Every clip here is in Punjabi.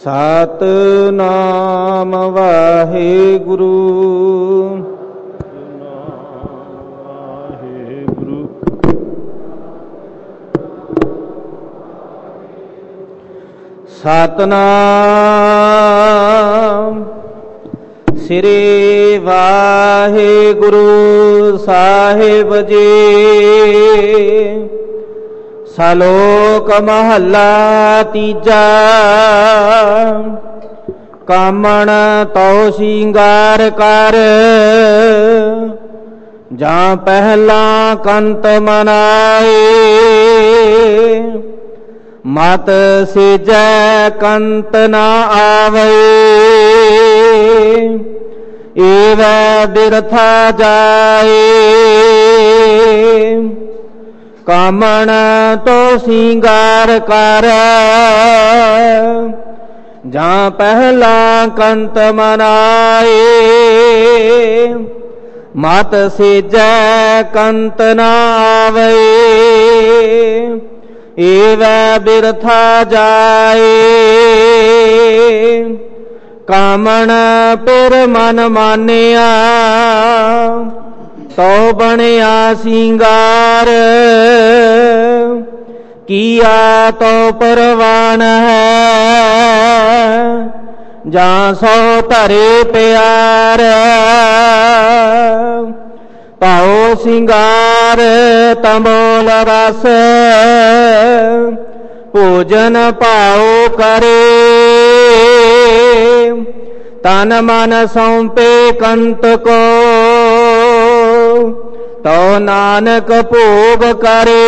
ਸਤਿਨਾਮ ਵਾਹਿਗੁਰੂ। ਸਤਿਨਾਮ ਸ੍ਰੀ ਵਾਹਿਗੁਰੂ ਸਾਹਿਬ ਜੀ। ਸਲੋਕ ਮਹੱਲਾ ਤੀਜਾ। ਕਾਮਣ ਤਉ ਸਿੰਗਾਰ ਕਰ, ਜਾਂ ਪਹਿਲਾ ਕੰਤ ਮਨਾਏ। ਮਤ ਸਿਜੈ ਕੰਤ ਨ ਆਵੈ, ਏਵੈ ਬਿਰਥਾ ਜਾਏ। ਕਾਮਣ ਤੋ ਸਿੰਗਾਰ ਕਰ, ਜਾਂ ਪਹਿਲਾ ਕੰਤ ਮਨਾਏ। ਮਤ ਸਿਜੈ ਕੰਤ ਨ ਆਵੈ, ਏਵੈ ਬਿਰਥਾ ਜਾਏ। ਕਾਮਣ ਪਿਰ ਮਨ ਮਾਨਿਆ, ਤਉ ਬਣਿਆ ਸਿੰਗਾਰ। ਕੀਆ ਤਉ ਪਰਵਾਨ ਹੈ, ਜਾਂ ਸੋ ਧਰੇ ਪਿਆਰ। ਪਾਉ ਸਿੰਗਾਰ ਤੰਬੋਲ ਰਸ, ਭੋਜਨ ਪਾਉ ਕਰੇ। ਤਨ ਮਨ ਸੌਂਪੇ ਕੰਤ ਕੋ, ਤਉ ਨਾਨਕ ਭੋਗ ਕਰੇ।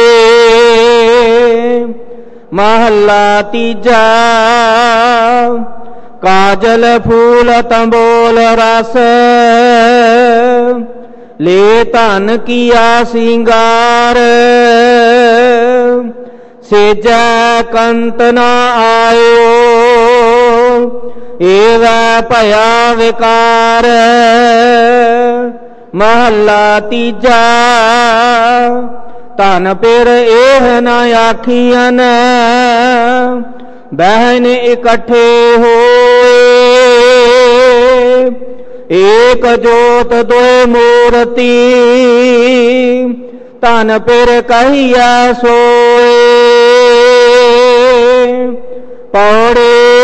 ਮਹੱਲਾ ਤੀਜਾ। ਕਾਜਲ ਫੂਲ ਤੰਬੋਲ ਰਸ, ਲੈ ਧਨ ਕੀਆ ਸਿੰਗਾਰ। ਸਿਜੈ ਕੰਤ ਨ ਆਇਓ, ਏਵੈ ਭਇਆ ਵਿਕਾਰ। ਮਹੱਲਾ ਤੀਜਾ। ਧਨ ਪਿਰ ਇਹ ਨ ਆਖੀਐਨ, ਬਹਿਨ ਇਕੱਠੇ ਹੋਏ। ਏਕ ਜੋਤ ਦੁਇ ਮੂਰਤੀ, ਧਨ ਪਿਰ ਕਹੀਐ ਸੋਏ। ਪੌੜੇ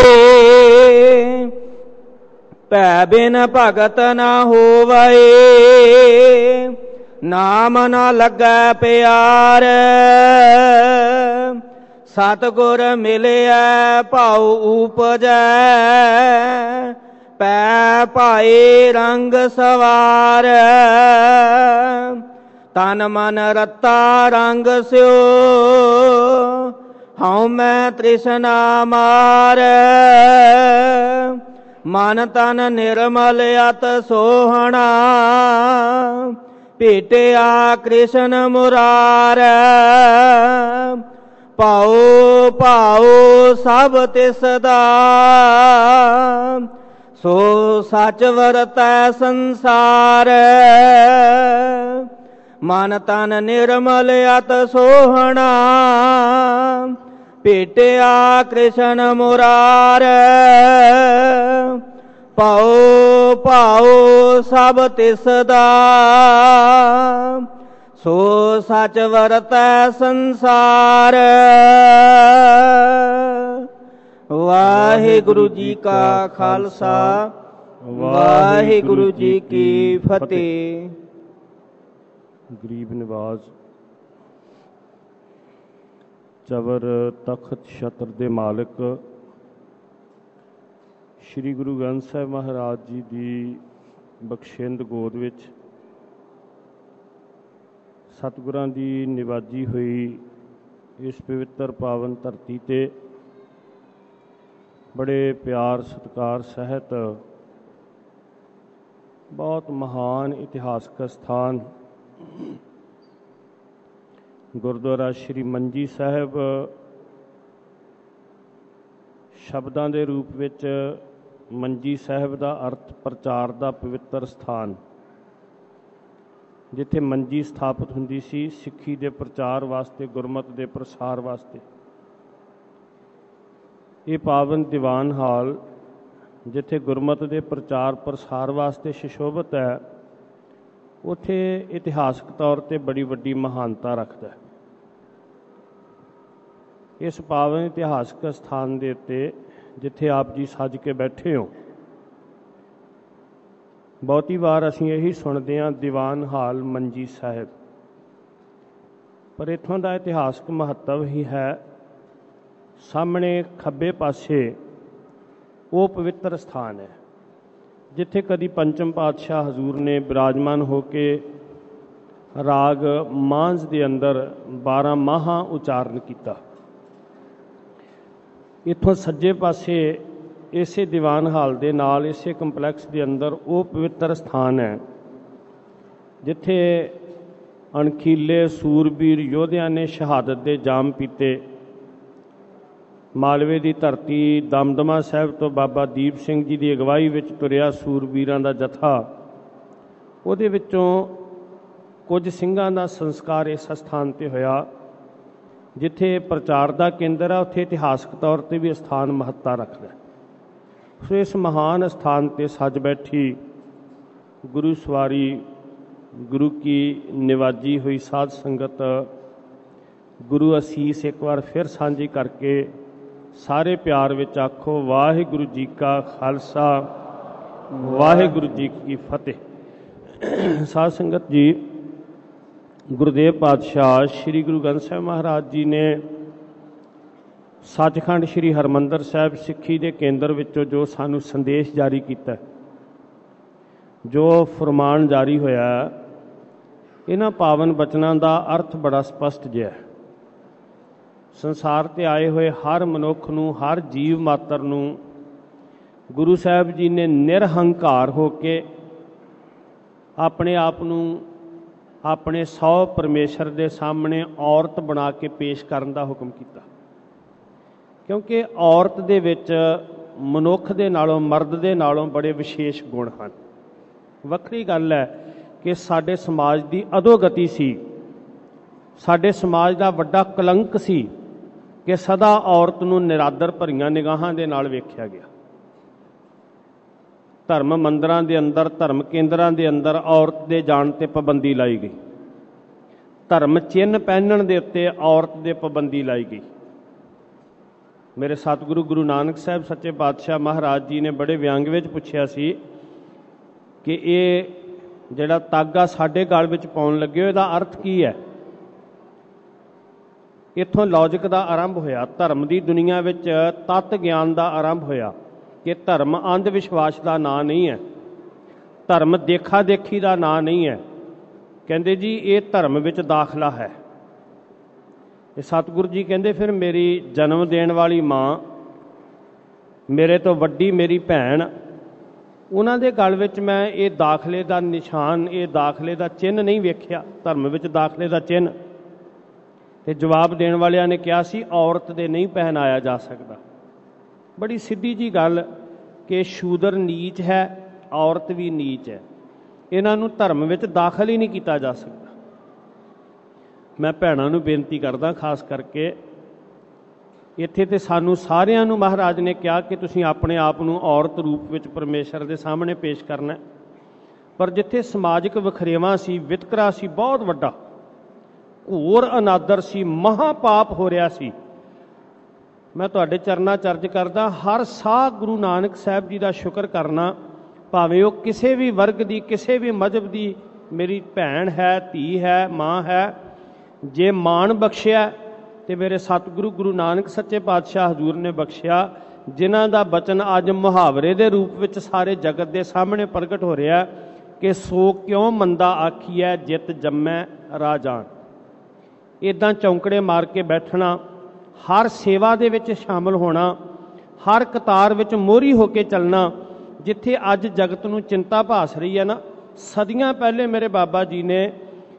ਭੈ ਬਿਨ ਭਗਤ ਨ ਹੋਵੈ, ਨਾਮ ਨ ਲੱਗੈ ਪਿਆਰ। ਸਤਿਗੁਰ ਮਿਲਿਆ ਭਾਉ ਉਪਜੈ, ਪੈ ਭਾਏ ਰੰਗ ਸਵਾਰ। ਤਨ ਮਨ ਰਤਾ ਰੰਗ ਸਿਓ, ਹਉ ਮੈਂ ਤ੍ਰਿਸ਼ਨਾ ਮਾਰ। ਮਨ ਤਨ ਨਿਰਮਲ ਅਤ ਸੋਹਣਾ, ਭੇਟਿਆ ਕ੍ਰਿਸ਼ਨ ਮੁਰਾਰ। ਭਾਉ ਭਾਉ ਸਭ ਤਿਸ ਦਾ, ਸੋ ਸਚ ਵਰਤੈ ਸੰਸਾਰ। ਮਨ ਤਨ ਨਿਰਮਲ ਅਤ ਸੋਹਣਾ, ਭੇਟਿਆ ਕ੍ਰਿਸ਼ਨ ਮੁਰਾਰ। ਭਾਉ ਭਾਉ ਸਭ ਤਿਸ ਦਾ, ਸੋ ਸਚ ਵਰਤੈ ਸੰਸਾਰ। ਵਾਹਿਗੁਰੂ ਜੀ ਕਾ ਖਾਲਸਾ, ਵਾਹਿਗੁਰੂ ਜੀ ਕੀ ਫਤਿਹ। ਗਰੀਬ ਨਿਵਾਜ਼ ਚਵਰ ਤਖਤ ਛਤਰ ਦੇ ਮਾਲਕ ਸ਼੍ਰੀ ਗੁਰੂ ਗ੍ਰੰਥ ਸਾਹਿਬ ਮਹਾਰਾਜ ਜੀ ਦੀ ਬਖਸ਼ਿੰਦ ਗੋਦ ਵਿੱਚ ਸਤਿਗੁਰਾਂ ਦੀ ਨਿਵਾਜੀ ਹੋਈ ਇਸ ਪਵਿੱਤਰ ਪਾਵਨ ਧਰਤੀ 'ਤੇ ਬੜੇ ਪਿਆਰ ਸਤਿਕਾਰ ਸਹਿਤ ਬਹੁਤ ਮਹਾਨ ਇਤਿਹਾਸਕ ਸਥਾਨ ਗੁਰਦੁਆਰਾ ਸ਼੍ਰੀ ਮੰਜੀ ਸਾਹਿਬ ਸ਼ਬਦਾਂ ਦੇ ਰੂਪ ਵਿੱਚ ਮੰਜੀ ਸਾਹਿਬ ਦਾ ਅਰਥ ਪ੍ਰਚਾਰ ਦਾ ਪਵਿੱਤਰ ਸਥਾਨ, ਜਿੱਥੇ ਮੰਜੀ ਸਥਾਪਿਤ ਹੁੰਦੀ ਸੀ ਸਿੱਖੀ ਦੇ ਪ੍ਰਚਾਰ ਵਾਸਤੇ, ਗੁਰਮਤਿ ਦੇ ਪ੍ਰਸਾਰ ਵਾਸਤੇ। ਇਹ ਪਾਵਨ ਦੀਵਾਨ ਹਾਲ ਜਿੱਥੇ ਗੁਰਮਤਿ ਦੇ ਪ੍ਰਚਾਰ ਪ੍ਰਸਾਰ ਵਾਸਤੇ ਸੁਸ਼ੋਭਿਤ ਹੈ, ਉੱਥੇ ਇਤਿਹਾਸਕ ਤੌਰ 'ਤੇ ਬੜੀ ਵੱਡੀ ਮਹਾਨਤਾ ਰੱਖਦਾ ਹੈ। ਇਸ ਪਾਵਨ ਇਤਿਹਾਸਕ ਸਥਾਨ ਦੇ ਉੱਤੇ ਜਿੱਥੇ ਆਪ ਜੀ ਸੱਜ ਕੇ ਬੈਠੇ ਹੋ, ਬਹੁਤੀ ਵਾਰ ਅਸੀਂ ਇਹੀ ਸੁਣਦੇ ਹਾਂ ਦੀਵਾਨ ਹਾਲ ਮੰਜੀ ਸਾਹਿਬ, ਪਰ ਇੱਥੋਂ ਦਾ ਇਤਿਹਾਸਕ ਮਹੱਤਵ ਹੀ ਹੈ। ਸਾਹਮਣੇ ਖੱਬੇ ਪਾਸੇ ਉਹ ਪਵਿੱਤਰ ਸਥਾਨ ਹੈ ਜਿੱਥੇ ਕਦੀ ਪੰਚਮ ਪਾਤਸ਼ਾਹ ਹਜ਼ੂਰ ਨੇ ਬਿਰਾਜਮਾਨ ਹੋ ਕੇ ਰਾਗ ਮਾਂਝ ਦੇ ਅੰਦਰ 12 ਮਾਹਾਂ ਉਚਾਰਨ ਕੀਤਾ। ਇੱਥੋਂ ਸੱਜੇ ਪਾਸੇ ਇਸੇ ਦੀਵਾਨ ਹਾਲ ਦੇ ਨਾਲ ਇਸੇ ਕੰਪਲੈਕਸ ਦੇ ਅੰਦਰ ਉਹ ਪਵਿੱਤਰ ਸਥਾਨ ਹੈ ਜਿੱਥੇ ਅਣਖੀਲੇ ਸੂਰਬੀਰ ਯੋਧਿਆਂ ਨੇ ਸ਼ਹਾਦਤ ਦੇ ਜਾਮ ਪੀਤੇ। ਮਾਲਵੇ ਦੀ ਧਰਤੀ ਦਮਦਮਾ ਸਾਹਿਬ ਤੋਂ ਬਾਬਾ ਦੀਪ ਸਿੰਘ ਜੀ ਦੀ ਅਗਵਾਈ ਵਿੱਚ ਤੁਰਿਆ ਸੂਰਬੀਰਾਂ ਦਾ ਜਥਾ, ਉਹਦੇ ਵਿੱਚੋਂ ਕੁਝ ਸਿੰਘਾਂ ਦਾ ਸੰਸਕਾਰ ਇਸ ਸਥਾਨ 'ਤੇ ਹੋਇਆ। ਜਿੱਥੇ ਪ੍ਰਚਾਰ ਦਾ ਕੇਂਦਰ ਹੈ, ਉੱਥੇ ਇਤਿਹਾਸਕ ਤੌਰ 'ਤੇ ਵੀ ਸਥਾਨ ਮਹੱਤਤਾ ਰੱਖਦਾ। ਸੋ ਇਸ ਮਹਾਨ ਸਥਾਨ 'ਤੇ ਸੱਜ ਬੈਠੀ ਗੁਰੂ ਸਵਾਰੀ, ਗੁਰੂ ਕੀ ਨਿਵਾਜੀ ਹੋਈ ਸਾਧ ਸੰਗਤ, ਗੁਰੂ ਅਸੀਸ ਇੱਕ ਵਾਰ ਫਿਰ ਸਾਂਝੀ ਕਰਕੇ ਸਾਰੇ ਪਿਆਰ ਵਿੱਚ ਆਖੋ ਵਾਹਿਗੁਰੂ ਜੀ ਕਾ ਖਾਲਸਾ, ਵਾਹਿਗੁਰੂ ਜੀ ਕੀ ਫਤਿਹ। ਸਾਧ ਸੰਗਤ ਜੀ, ਗੁਰਦੇਵ ਪਾਤਸ਼ਾਹ ਸ਼੍ਰੀ ਗੁਰੂ ਗ੍ਰੰਥ ਸਾਹਿਬ ਮਹਾਰਾਜ ਜੀ ਨੇ ਸੱਚਖੰਡ ਸ਼੍ਰੀ ਹਰਿਮੰਦਰ ਸਾਹਿਬ ਸਿੱਖੀ ਦੇ ਕੇਂਦਰ ਵਿੱਚੋਂ ਜੋ ਸਾਨੂੰ ਸੰਦੇਸ਼ ਜਾਰੀ ਕੀਤਾ, ਜੋ ਫਰਮਾਨ ਜਾਰੀ ਹੋਇਆ, ਇਹਨਾਂ ਪਾਵਨ ਬਚਨਾਂ ਦਾ ਅਰਥ ਬੜਾ ਸਪਸ਼ਟ ਜਿਹਾ ਹੈ। ਸੰਸਾਰ 'ਤੇ ਆਏ ਹੋਏ ਹਰ ਮਨੁੱਖ ਨੂੰ, ਹਰ ਜੀਵ ਮਾਤਰ ਨੂੰ ਗੁਰੂ ਸਾਹਿਬ ਜੀ ਨੇ ਨਿਰਹੰਕਾਰ ਹੋ ਕੇ ਆਪਣੇ ਆਪ ਨੂੰ ਆਪਣੇ ਸੌ ਪਰਮੇਸ਼ਰ ਦੇ ਸਾਹਮਣੇ ਔਰਤ ਬਣਾ ਕੇ ਪੇਸ਼ ਕਰਨ ਦਾ ਹੁਕਮ ਕੀਤਾ। ਕਿਉਂਕਿ ਔਰਤ ਦੇ ਵਿੱਚ ਮਨੁੱਖ ਦੇ ਨਾਲੋਂ, ਮਰਦ ਦੇ ਨਾਲੋਂ ਬੜੇ ਵਿਸ਼ੇਸ਼ ਗੁਣ ਹਨ। ਵੱਖਰੀ ਗੱਲ ਹੈ ਕਿ ਸਾਡੇ ਸਮਾਜ ਦੀ ਅਧੋਗਤੀ ਸੀ, ਸਾਡੇ ਸਮਾਜ ਦਾ ਵੱਡਾ ਕਲੰਕ ਸੀ ਕਿ ਸਦਾ ਔਰਤ ਨੂੰ ਨਿਰਾਦਰ ਭਰੀਆਂ ਨਿਗਾਹਾਂ ਦੇ ਨਾਲ ਵੇਖਿਆ ਗਿਆ। ਧਰਮ ਮੰਦਰਾਂ ਦੇ ਅੰਦਰ, ਧਰਮ ਕੇਂਦਰਾਂ ਦੇ ਅੰਦਰ ਔਰਤ ਦੇ ਜਾਣ 'ਤੇ ਪਾਬੰਦੀ ਲਾਈ ਗਈ। ਧਰਮ ਚਿੰਨ੍ਹ ਪਹਿਨਣ ਦੇ ਉੱਤੇ ਔਰਤ ਦੇ ਪਾਬੰਦੀ ਲਾਈ ਗਈ। ਮੇਰੇ ਸਤਿਗੁਰੂ ਗੁਰੂ ਨਾਨਕ ਸਾਹਿਬ ਸੱਚੇ ਪਾਤਸ਼ਾਹ ਮਹਾਰਾਜ ਜੀ ਨੇ ਬੜੇ ਵਿਅੰਗ ਵਿੱਚ ਪੁੱਛਿਆ ਸੀ ਕਿ ਇਹ ਜਿਹੜਾ ਤਾਗਾ ਸਾਡੇ ਗਲ ਵਿੱਚ ਪਾਉਣ ਲੱਗੇ ਹੋ, ਇਹਦਾ ਅਰਥ ਕੀ ਹੈ? ਇੱਥੋਂ ਲੌਜਿਕ ਦਾ ਆਰੰਭ ਹੋਇਆ। ਧਰਮ ਦੀ ਦੁਨੀਆ ਵਿੱਚ ਤੱਤ ਗਿਆਨ ਦਾ ਆਰੰਭ ਹੋਇਆ ਕਿ ਧਰਮ ਅੰਧ ਵਿਸ਼ਵਾਸ ਦਾ ਨਾਂ ਨਹੀਂ ਹੈ, ਧਰਮ ਦੇਖਾ ਦੇਖੀ ਦਾ ਨਾਂ ਨਹੀਂ ਹੈ। ਕਹਿੰਦੇ ਜੀ ਇਹ ਧਰਮ ਵਿੱਚ ਦਾਖਲਾ ਹੈ। ਇਹ ਸਤਿਗੁਰੂ ਜੀ ਕਹਿੰਦੇ ਫਿਰ ਮੇਰੀ ਜਨਮ ਦੇਣ ਵਾਲੀ ਮਾਂ, ਮੇਰੇ ਤੋਂ ਵੱਡੀ ਮੇਰੀ ਭੈਣ, ਉਹਨਾਂ ਦੇ ਗਲ ਵਿੱਚ ਮੈਂ ਇਹ ਦਾਖਲੇ ਦਾ ਨਿਸ਼ਾਨ, ਇਹ ਦਾਖਲੇ ਦਾ ਚਿੰਨ੍ਹ ਨਹੀਂ ਵੇਖਿਆ, ਧਰਮ ਵਿੱਚ ਦਾਖਲੇ ਦਾ ਚਿੰਨ੍ਹ। ਤੇ ਜਵਾਬ ਦੇਣ ਵਾਲਿਆਂ ਨੇ ਕਿਹਾ ਸੀ ਔਰਤ ਦੇ ਨਹੀਂ ਪਹਿਨਾਇਆ ਜਾ ਸਕਦਾ। ਬੜੀ ਸਿੱਧੀ ਜੀ ਗੱਲ ਕਿ ਸ਼ੂਦਰ ਨੀਚ ਹੈ, ਔਰਤ ਵੀ ਨੀਚ ਹੈ, ਇਹਨਾਂ ਨੂੰ ਧਰਮ ਵਿੱਚ ਦਾਖਲ ਹੀ ਨਹੀਂ ਕੀਤਾ ਜਾ ਸਕਦਾ। ਮੈਂ ਭੈਣਾਂ ਨੂੰ ਬੇਨਤੀ ਕਰਦਾ, ਖਾਸ ਕਰਕੇ ਇੱਥੇ ਤੇ ਸਾਨੂੰ ਸਾਰਿਆਂ ਨੂੰ ਮਹਾਰਾਜ ਨੇ ਕਿਹਾ ਕਿ ਤੁਸੀਂ ਆਪਣੇ ਆਪ ਨੂੰ ਔਰਤ ਰੂਪ ਵਿੱਚ ਪਰਮੇਸ਼ਰ ਦੇ ਸਾਹਮਣੇ ਪੇਸ਼ ਕਰਨਾ। ਪਰ ਜਿੱਥੇ ਸਮਾਜਿਕ ਵਖਰੇਵਾਂ ਸੀ, ਵਿਤਕਰਾ ਸੀ ਬਹੁਤ ਵੱਡਾ, ਘੋਰ ਅਨਾਦਰ ਸੀ, ਮਹਾਪਾਪ ਹੋ ਰਿਹਾ ਸੀ, ਮੈਂ ਤੁਹਾਡੇ ਚਰਨਾਂ 'ਚ ਅਰਜ਼ ਕਰਦਾ, ਹਰ ਸਾਹ ਗੁਰੂ ਨਾਨਕ ਸਾਹਿਬ ਜੀ ਦਾ ਸ਼ੁਕਰ ਕਰਨਾ, ਭਾਵੇਂ ਉਹ ਕਿਸੇ ਵੀ ਵਰਗ ਦੀ, ਕਿਸੇ ਵੀ ਮਜ਼ਹਬ ਦੀ ਮੇਰੀ ਭੈਣ ਹੈ, ਧੀ ਹੈ, ਮਾਂ ਹੈ। ਜੇ ਮਾਣ ਬਖਸ਼ਿਆ ਤੇ ਮੇਰੇ ਸਤਿਗੁਰੂ ਗੁਰੂ ਨਾਨਕ ਸੱਚੇ ਪਾਤਸ਼ਾਹ ਹਜ਼ੂਰ ਨੇ ਬਖਸ਼ਿਆ, ਜਿਨ੍ਹਾਂ ਦਾ ਬਚਨ ਅੱਜ ਮੁਹਾਵਰੇ ਦੇ ਰੂਪ ਵਿੱਚ ਸਾਰੇ ਜਗਤ ਦੇ ਸਾਹਮਣੇ ਪ੍ਰਗਟ ਹੋ ਰਿਹਾ ਕਿ ਸੋ ਕਿਉਂ ਮੰਦਾ ਆਖੀਐ ਜਿਤ ਜੰਮੈ ਰਾਜਾਨ। ਇੱਦਾਂ ਚੌਂਕੜੇ ਮਾਰ ਕੇ ਬੈਠਣਾ, ਹਰ ਸੇਵਾ ਦੇ ਵਿੱਚ ਸ਼ਾਮਲ ਹੋਣਾ, ਹਰ ਕਤਾਰ ਵਿੱਚ ਮੋਹਰੀ ਹੋ ਕੇ ਚੱਲਣਾ। ਜਿੱਥੇ ਅੱਜ ਜਗਤ ਨੂੰ ਚਿੰਤਾ ਭਾਸ ਰਹੀ ਹੈ ਨਾ, ਸਦੀਆਂ ਪਹਿਲੇ ਮੇਰੇ ਬਾਬਾ ਜੀ ਨੇ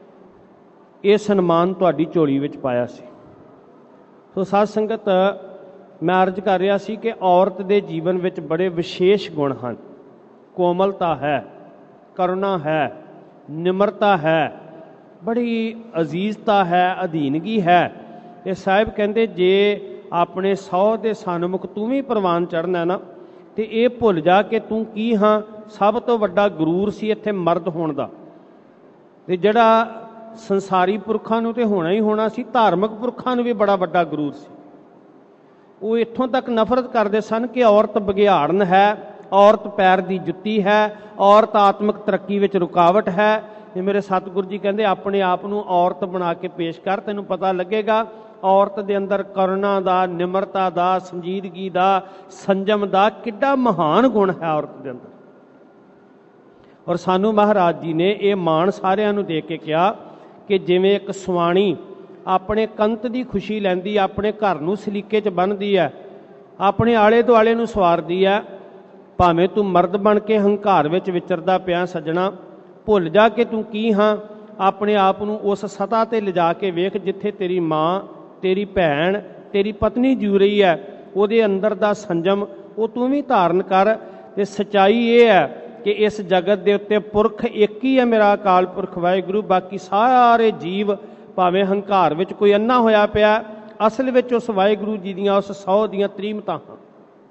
ਇਹ ਸਨਮਾਨ ਤੁਹਾਡੀ ਝੋਲੀ ਵਿੱਚ ਪਾਇਆ ਸੀ। ਸੋ ਸਾਧ ਸੰਗਤ, ਮੈਂ ਅਰਜ਼ ਕਰ ਰਿਹਾ ਸੀ ਕਿ ਔਰਤ ਦੇ ਜੀਵਨ ਵਿੱਚ ਬੜੇ ਵਿਸ਼ੇਸ਼ ਗੁਣ ਹਨ। ਕੋਮਲਤਾ ਹੈ, ਕਰੁਣਾ ਹੈ, ਨਿਮਰਤਾ ਹੈ, ਬੜੀ ਅਜ਼ੀਜ਼ਤਾ ਹੈ, ਅਧੀਨਗੀ ਹੈ। ਇਹ ਸਾਹਿਬ ਕਹਿੰਦੇ ਜੇ ਆਪਣੇ 100 ਦੇ ਸਨਮੁਖ ਤੂੰ ਵੀ ਪ੍ਰਵਾਨ ਚੜ੍ਹਨਾ ਨਾ, ਤੇ ਇਹ ਭੁੱਲ ਜਾ ਕਿ ਤੂੰ ਕੀ ਹਾਂ। ਸਭ ਤੋਂ ਵੱਡਾ ਗਰੂਰ ਸੀ ਇੱਥੇ ਮਰਦ ਹੋਣ ਦਾ, ਤੇ ਜਿਹੜਾ ਸੰਸਾਰੀ ਪੁਰਖਾਂ ਨੂੰ ਤੇ ਹੋਣਾ ਹੀ ਹੋਣਾ ਸੀ, ਧਾਰਮਿਕ ਪੁਰਖਾਂ ਨੂੰ ਵੀ ਬੜਾ ਵੱਡਾ ਗਰੂਰ ਸੀ। ਉਹ ਇੱਥੋਂ ਤੱਕ ਨਫ਼ਰਤ ਕਰਦੇ ਸਨ ਕਿ ਔਰਤ ਬਘਿਆੜਨ ਹੈ, ਔਰਤ ਪੈਰ ਦੀ ਜੁੱਤੀ ਹੈ, ਔਰਤ ਆਤਮਿਕ ਤਰੱਕੀ ਵਿੱਚ ਰੁਕਾਵਟ ਹੈ। ਇਹ ਮੇਰੇ ਸਤਿਗੁਰੂ ਜੀ ਕਹਿੰਦੇ ਆਪਣੇ ਆਪ ਨੂੰ ਔਰਤ ਬਣਾ ਕੇ ਪੇਸ਼ ਕਰ, ਤੈਨੂੰ ਪਤਾ ਲੱਗੇਗਾ ਔਰਤ ਦੇ ਅੰਦਰ ਕਰੁਣਾ ਦਾ, ਨਿਮਰਤਾ ਦਾ, ਸੰਜੀਦਗੀ ਦਾ, ਸੰਜਮ ਦਾ ਕਿੱਡਾ ਮਹਾਨ ਗੁਣ ਹੈ ਔਰਤ ਦੇ ਅੰਦਰ। ਔਰ ਸਾਨੂੰ ਮਹਾਰਾਜ ਜੀ ਨੇ ਇਹ ਮਾਣ ਸਾਰਿਆਂ ਨੂੰ ਦੇ ਕੇ ਕਿਹਾ ਕਿ ਜਿਵੇਂ ਇੱਕ ਸੁਆਣੀ ਆਪਣੇ ਕੰਤ ਦੀ ਖੁਸ਼ੀ ਲੈਂਦੀ, ਆਪਣੇ ਘਰ ਨੂੰ ਸਲੀਕੇ 'ਚ ਬੰਨ੍ਹਦੀ ਹੈ, ਆਪਣੇ ਆਲੇ ਦੁਆਲੇ ਨੂੰ ਸਵਾਰਦੀ ਹੈ, ਭਾਵੇਂ ਤੂੰ ਮਰਦ ਬਣ ਕੇ ਹੰਕਾਰ ਵਿੱਚ ਵਿਚਰਦਾ ਪਿਆ ਸੱਜਣਾ, ਭੁੱਲ ਜਾ ਕਿ ਤੂੰ ਕੀ ਹਾਂ। ਆਪਣੇ ਆਪ ਨੂੰ ਉਸ ਸਤ੍ਹਾ 'ਤੇ ਲਿਜਾ ਕੇ ਵੇਖ ਜਿੱਥੇ ਤੇਰੀ ਮਾਂ, ਤੇਰੀ ਭੈਣ, ਤੇਰੀ ਪਤਨੀ ਜੂ ਰਹੀ ਹੈ, ਉਹਦੇ ਅੰਦਰ ਦਾ ਸੰਜਮ ਉਹ ਤੂੰ ਵੀ ਧਾਰਨ ਕਰ। ਤੇ ਸੱਚਾਈ ਇਹ ਹੈ ਕਿ ਇਸ ਜਗਤ ਦੇ ਉੱਤੇ ਪੁਰਖ ਇੱਕ ਹੀ ਹੈ, ਮੇਰਾ ਅਕਾਲ ਪੁਰਖ ਵਾਹਿਗੁਰੂ। ਬਾਕੀ ਸਾਰੇ ਜੀਵ ਭਾਵੇਂ ਹੰਕਾਰ ਵਿੱਚ ਕੋਈ ਅੰਨਾ ਹੋਇਆ ਪਿਆ, ਅਸਲ ਵਿੱਚ ਉਸ ਵਾਹਿਗੁਰੂ ਜੀ ਦੀਆਂ ਉਸ 100 ਦੀਆਂ ਤ੍ਰੀਮਤਾਂ ਹਨ।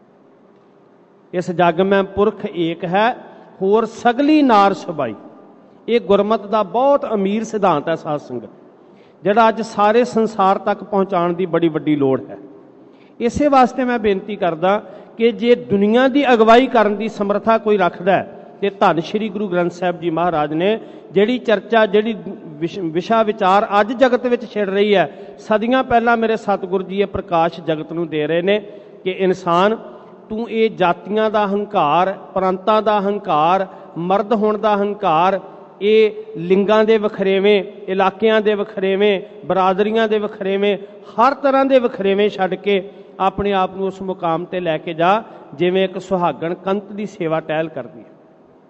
ਇਸ ਜਗ ਮੈਂ ਪੁਰਖ ਏਕ ਹੈ, ਹੋਰ ਸਗਲੀ ਨਾਰ ਸਬਾਈ। ਇਹ ਗੁਰਮਤ ਦਾ ਬਹੁਤ ਅਮੀਰ ਸਿਧਾਂਤ ਹੈ ਸਾਧ ਸੰਗਤ, ਜਿਹੜਾ ਅੱਜ ਸਾਰੇ ਸੰਸਾਰ ਤੱਕ ਪਹੁੰਚਾਉਣ ਦੀ ਬੜੀ ਵੱਡੀ ਲੋੜ ਹੈ। ਇਸੇ ਵਾਸਤੇ ਮੈਂ ਬੇਨਤੀ ਕਰਦਾ ਕਿ ਜੇ ਦੁਨੀਆ ਦੀ ਅਗਵਾਈ ਕਰਨ ਦੀ ਸਮਰੱਥਾ ਕੋਈ ਰੱਖਦਾ ਤੇ ਧੰਨ ਸ਼੍ਰੀ ਗੁਰੂ ਗ੍ਰੰਥ ਸਾਹਿਬ ਜੀ ਮਹਾਰਾਜ ਨੇ ਜਿਹੜੀ ਚਰਚਾ, ਜਿਹੜੀ ਵਿਸ਼ਾ ਵਿਚਾਰ ਅੱਜ ਜਗਤ ਵਿੱਚ ਛਿੜ ਰਹੀ ਹੈ, ਸਦੀਆਂ ਪਹਿਲਾਂ ਮੇਰੇ ਸਤਿਗੁਰੂ ਜੀ ਇਹ ਪ੍ਰਕਾਸ਼ ਜਗਤ ਨੂੰ ਦੇ ਰਹੇ ਨੇ ਕਿ ਇਨਸਾਨ ਤੂੰ ਇਹ ਜਾਤੀਆਂ ਦਾ ਹੰਕਾਰ, ਪ੍ਰਾਂਤਾਂ ਦਾ ਹੰਕਾਰ, ਮਰਦ ਹੋਣ ਦਾ ਹੰਕਾਰ, ਇਹ ਲਿੰਗਾਂ ਦੇ ਵਖਰੇਵੇਂ, ਇਲਾਕਿਆਂ ਦੇ ਵਖਰੇਵੇਂ, ਬਰਾਦਰੀਆਂ ਦੇ ਵਖਰੇਵੇਂ, ਹਰ ਤਰ੍ਹਾਂ ਦੇ ਵਖਰੇਵੇਂ ਛੱਡ ਕੇ ਆਪਣੇ ਆਪ ਨੂੰ ਉਸ ਮੁਕਾਮ ਤੇ ਲੈ ਕੇ ਜਾ ਜਿਵੇਂ ਇੱਕ ਸੁਹਾਗਣ ਕੰਤ ਦੀ ਸੇਵਾ ਟਹਿਲ ਕਰਦੀ ਹੈ।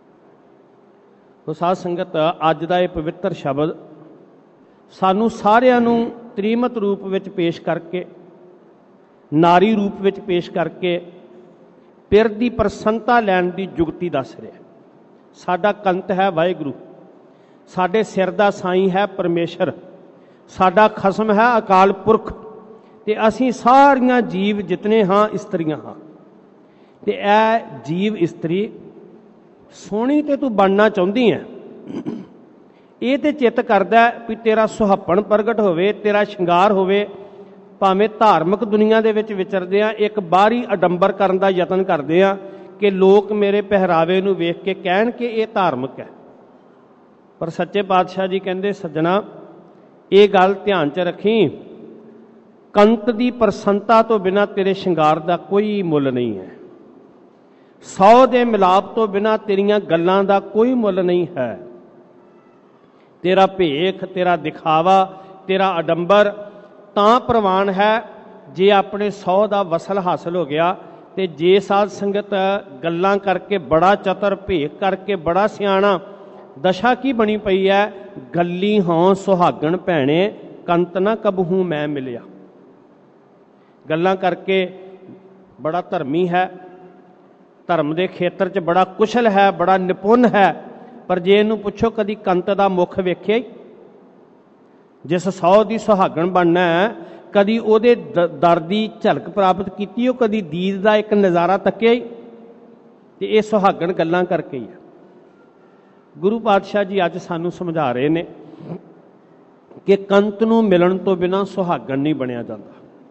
ਸਾਧ ਸੰਗਤ, ਅੱਜ ਦਾ ਇਹ ਪਵਿੱਤਰ ਸ਼ਬਦ ਸਾਨੂੰ ਸਾਰਿਆਂ ਨੂੰ ਤ੍ਰੀਮਤ ਰੂਪ ਵਿੱਚ ਪੇਸ਼ ਕਰਕੇ, ਨਾਰੀ ਰੂਪ ਵਿੱਚ ਪੇਸ਼ ਕਰਕੇ ਪਿਰ ਦੀ ਪ੍ਰਸੰਨਤਾ ਲੈਣ ਦੀ ਜੁਗਤੀ ਦੱਸ ਰਿਹਾ। ਸਾਡਾ ਕੰਤ ਹੈ ਵਾਹਿਗੁਰੂ, ਸਾਡੇ ਸਿਰ ਦਾ ਸਾਈਂ ਹੈ ਪਰਮੇਸ਼ਰ, ਸਾਡਾ ਖਸਮ ਹੈ ਅਕਾਲ ਪੁਰਖ, ਤੇ ਅਸੀਂ ਸਾਰੀਆਂ ਜੀਵ ਜਿਤਨੇ ਹਾਂ ਇਸਤਰੀਆਂ ਹਾਂ। ਤੇ ਇਹ ਜੀਵ ਇਸਤਰੀ ਸੋਹਣੀ ਤੇ ਤੂੰ ਬਣਨਾ ਚਾਹੁੰਦੀ ਹੈ, ਇਹ ਤੇ ਚਿੱਤ ਕਰਦਾ ਵੀ ਤੇਰਾ ਸੁਹੱਪਣ ਪ੍ਰਗਟ ਹੋਵੇ, ਤੇਰਾ ਸ਼ਿੰਗਾਰ ਹੋਵੇ। ਭਾਵੇਂ ਧਾਰਮਿਕ ਦੁਨੀਆ ਦੇ ਵਿੱਚ ਵਿਚਰਦੇ ਆ, ਇੱਕ ਬਾਹਰੀ ਅਡੰਬਰ ਕਰਨ ਦਾ ਯਤਨ ਕਰਦੇ ਆ ਕਿ ਲੋਕ ਮੇਰੇ ਪਹਿਰਾਵੇ ਨੂੰ ਵੇਖ ਕੇ ਕਹਿਣ ਕਿ ਇਹ ਧਾਰਮਿਕ ਹੈ। ਪਰ ਸੱਚੇ ਪਾਤਸ਼ਾਹ ਜੀ ਕਹਿੰਦੇ ਸੱਜਣਾ, ਇਹ ਗੱਲ ਧਿਆਨ 'ਚ ਰੱਖੀ, ਕੰਤ ਦੀ ਪ੍ਰਸੰਨਤਾ ਤੋਂ ਬਿਨਾਂ ਤੇਰੇ ਸ਼ਿੰਗਾਰ ਦਾ ਕੋਈ ਮੁੱਲ ਨਹੀਂ ਹੈ। 100 ਦੇ ਮਿਲਾਪ ਤੋਂ ਬਿਨਾਂ ਤੇਰੀਆਂ ਗੱਲਾਂ ਦਾ ਕੋਈ ਮੁੱਲ ਨਹੀਂ ਹੈ। ਤੇਰਾ ਭੇਖ, ਤੇਰਾ ਦਿਖਾਵਾ, ਤੇਰਾ ਅਡੰਬਰ ਤਾਂ ਪ੍ਰਵਾਨ ਹੈ ਜੇ ਆਪਣੇ 100 ਦਾ ਵਸਲ ਹਾਸਲ ਹੋ ਗਿਆ। ਤੇ ਜੇ ਸਾਧ ਸੰਗਤ ਗੱਲਾਂ ਕਰਕੇ ਬੜਾ ਚਤਰ, ਭੇਖ ਕਰਕੇ ਬੜਾ ਸਿਆਣਾ, ਦਸ਼ਾ ਕੀ ਬਣੀ ਪਈ ਹੈ, ਗੱਲੀ ਹੋਂ ਸੁਹਾਗਣ ਭੈਣੇ, ਕੰਤ ਨਾ ਕਬਹੂ ਮੈਂ ਮਿਲਿਆ। ਗੱਲਾਂ ਕਰਕੇ ਬੜਾ ਧਰਮੀ ਹੈ, ਧਰਮ ਦੇ ਖੇਤਰ 'ਚ ਬੜਾ ਕੁਸ਼ਲ ਹੈ, ਬੜਾ ਨਿਪੁੰਨ ਹੈ, ਪਰ ਜੇ ਇਹਨੂੰ ਪੁੱਛੋ ਕਦੀ ਕੰਤ ਦਾ ਮੁੱਖ ਵੇਖਿਆ ਹੀ? ਜਿਸ 100 ਦੀ ਸੁਹਾਗਣ ਬਣਨਾ ਹੈ, ਕਦੀ ਉਹਦੇ ਦਰ ਦੀ ਝਲਕ ਪ੍ਰਾਪਤ ਕੀਤੀ, ਉਹ ਕਦੀ ਦੀਦ ਦਾ ਇੱਕ ਨਜ਼ਾਰਾ ਤੱਕਿਆ ਹੀ? ਤੇ ਇਹ ਸੁਹਾਗਣ ਗੱਲਾਂ ਕਰਕੇ ਹੀ ਹੈ। ਗੁਰੂ ਪਾਤਸ਼ਾਹ ਜੀ ਅੱਜ ਸਾਨੂੰ ਸਮਝਾ ਰਹੇ ਨੇ ਕਿ ਕੰਤ ਨੂੰ ਮਿਲਣ ਤੋਂ ਬਿਨਾਂ ਸੁਹਾਗਣ ਨਹੀਂ ਬਣਿਆ ਜਾਂਦਾ।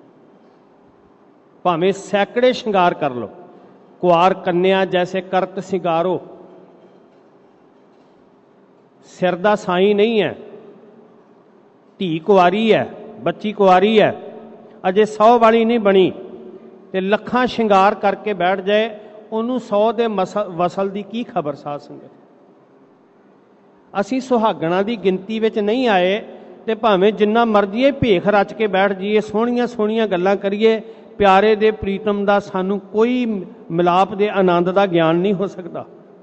ਭਾਵੇਂ ਸੈਂਕੜੇ ਸ਼ਿੰਗਾਰ ਕਰ ਲਓ, ਕੁਆਰ ਕੰਨਿਆ ਜੈਸੇ ਕਰਤ ਸਿੰਗਾਰੋ, ਸਿਰ ਦਾ ਸਾਈਂ ਨਹੀਂ ਹੈ, ਧੀ ਕੁਆਰੀ ਹੈ, ਬੱਚੀ ਕੁਆਰੀ ਹੈ, ਅਜੇ 100 ਵਾਲੀ ਨਹੀਂ ਬਣੀ, ਤੇ ਲੱਖਾਂ ਸ਼ਿੰਗਾਰ ਕਰਕੇ ਬੈਠ ਜਾਏ, ਉਹਨੂੰ 100 ਦੇ ਵਸਲ ਦੀ ਕੀ ਖਬਰ? ਸਾਧ ਸੰਗਤ, ਅਸੀਂ ਸੁਹਾਗਣਾ ਦੀ ਗਿਣਤੀ ਵਿੱਚ ਨਹੀਂ ਆਏ, ਤੇ ਭਾਵੇਂ ਜਿੰਨਾ ਮਰਜ਼ੀ ਇਹ ਭੇਖ ਰਚ ਕੇ ਬੈਠ ਜਾਈਏ, ਸੋਹਣੀਆਂ ਸੋਹਣੀਆਂ ਗੱਲਾਂ ਕਰੀਏ, ਪਿਆਰੇ ਦੇ ਪ੍ਰੀਤਮ ਦਾ ਸਾਨੂੰ ਕੋਈ ਮਿਲਾਪ ਦੇ ਆਨੰਦ ਦਾ ਗਿਆਨ ਨਹੀਂ ਹੋ ਸਕਦਾ।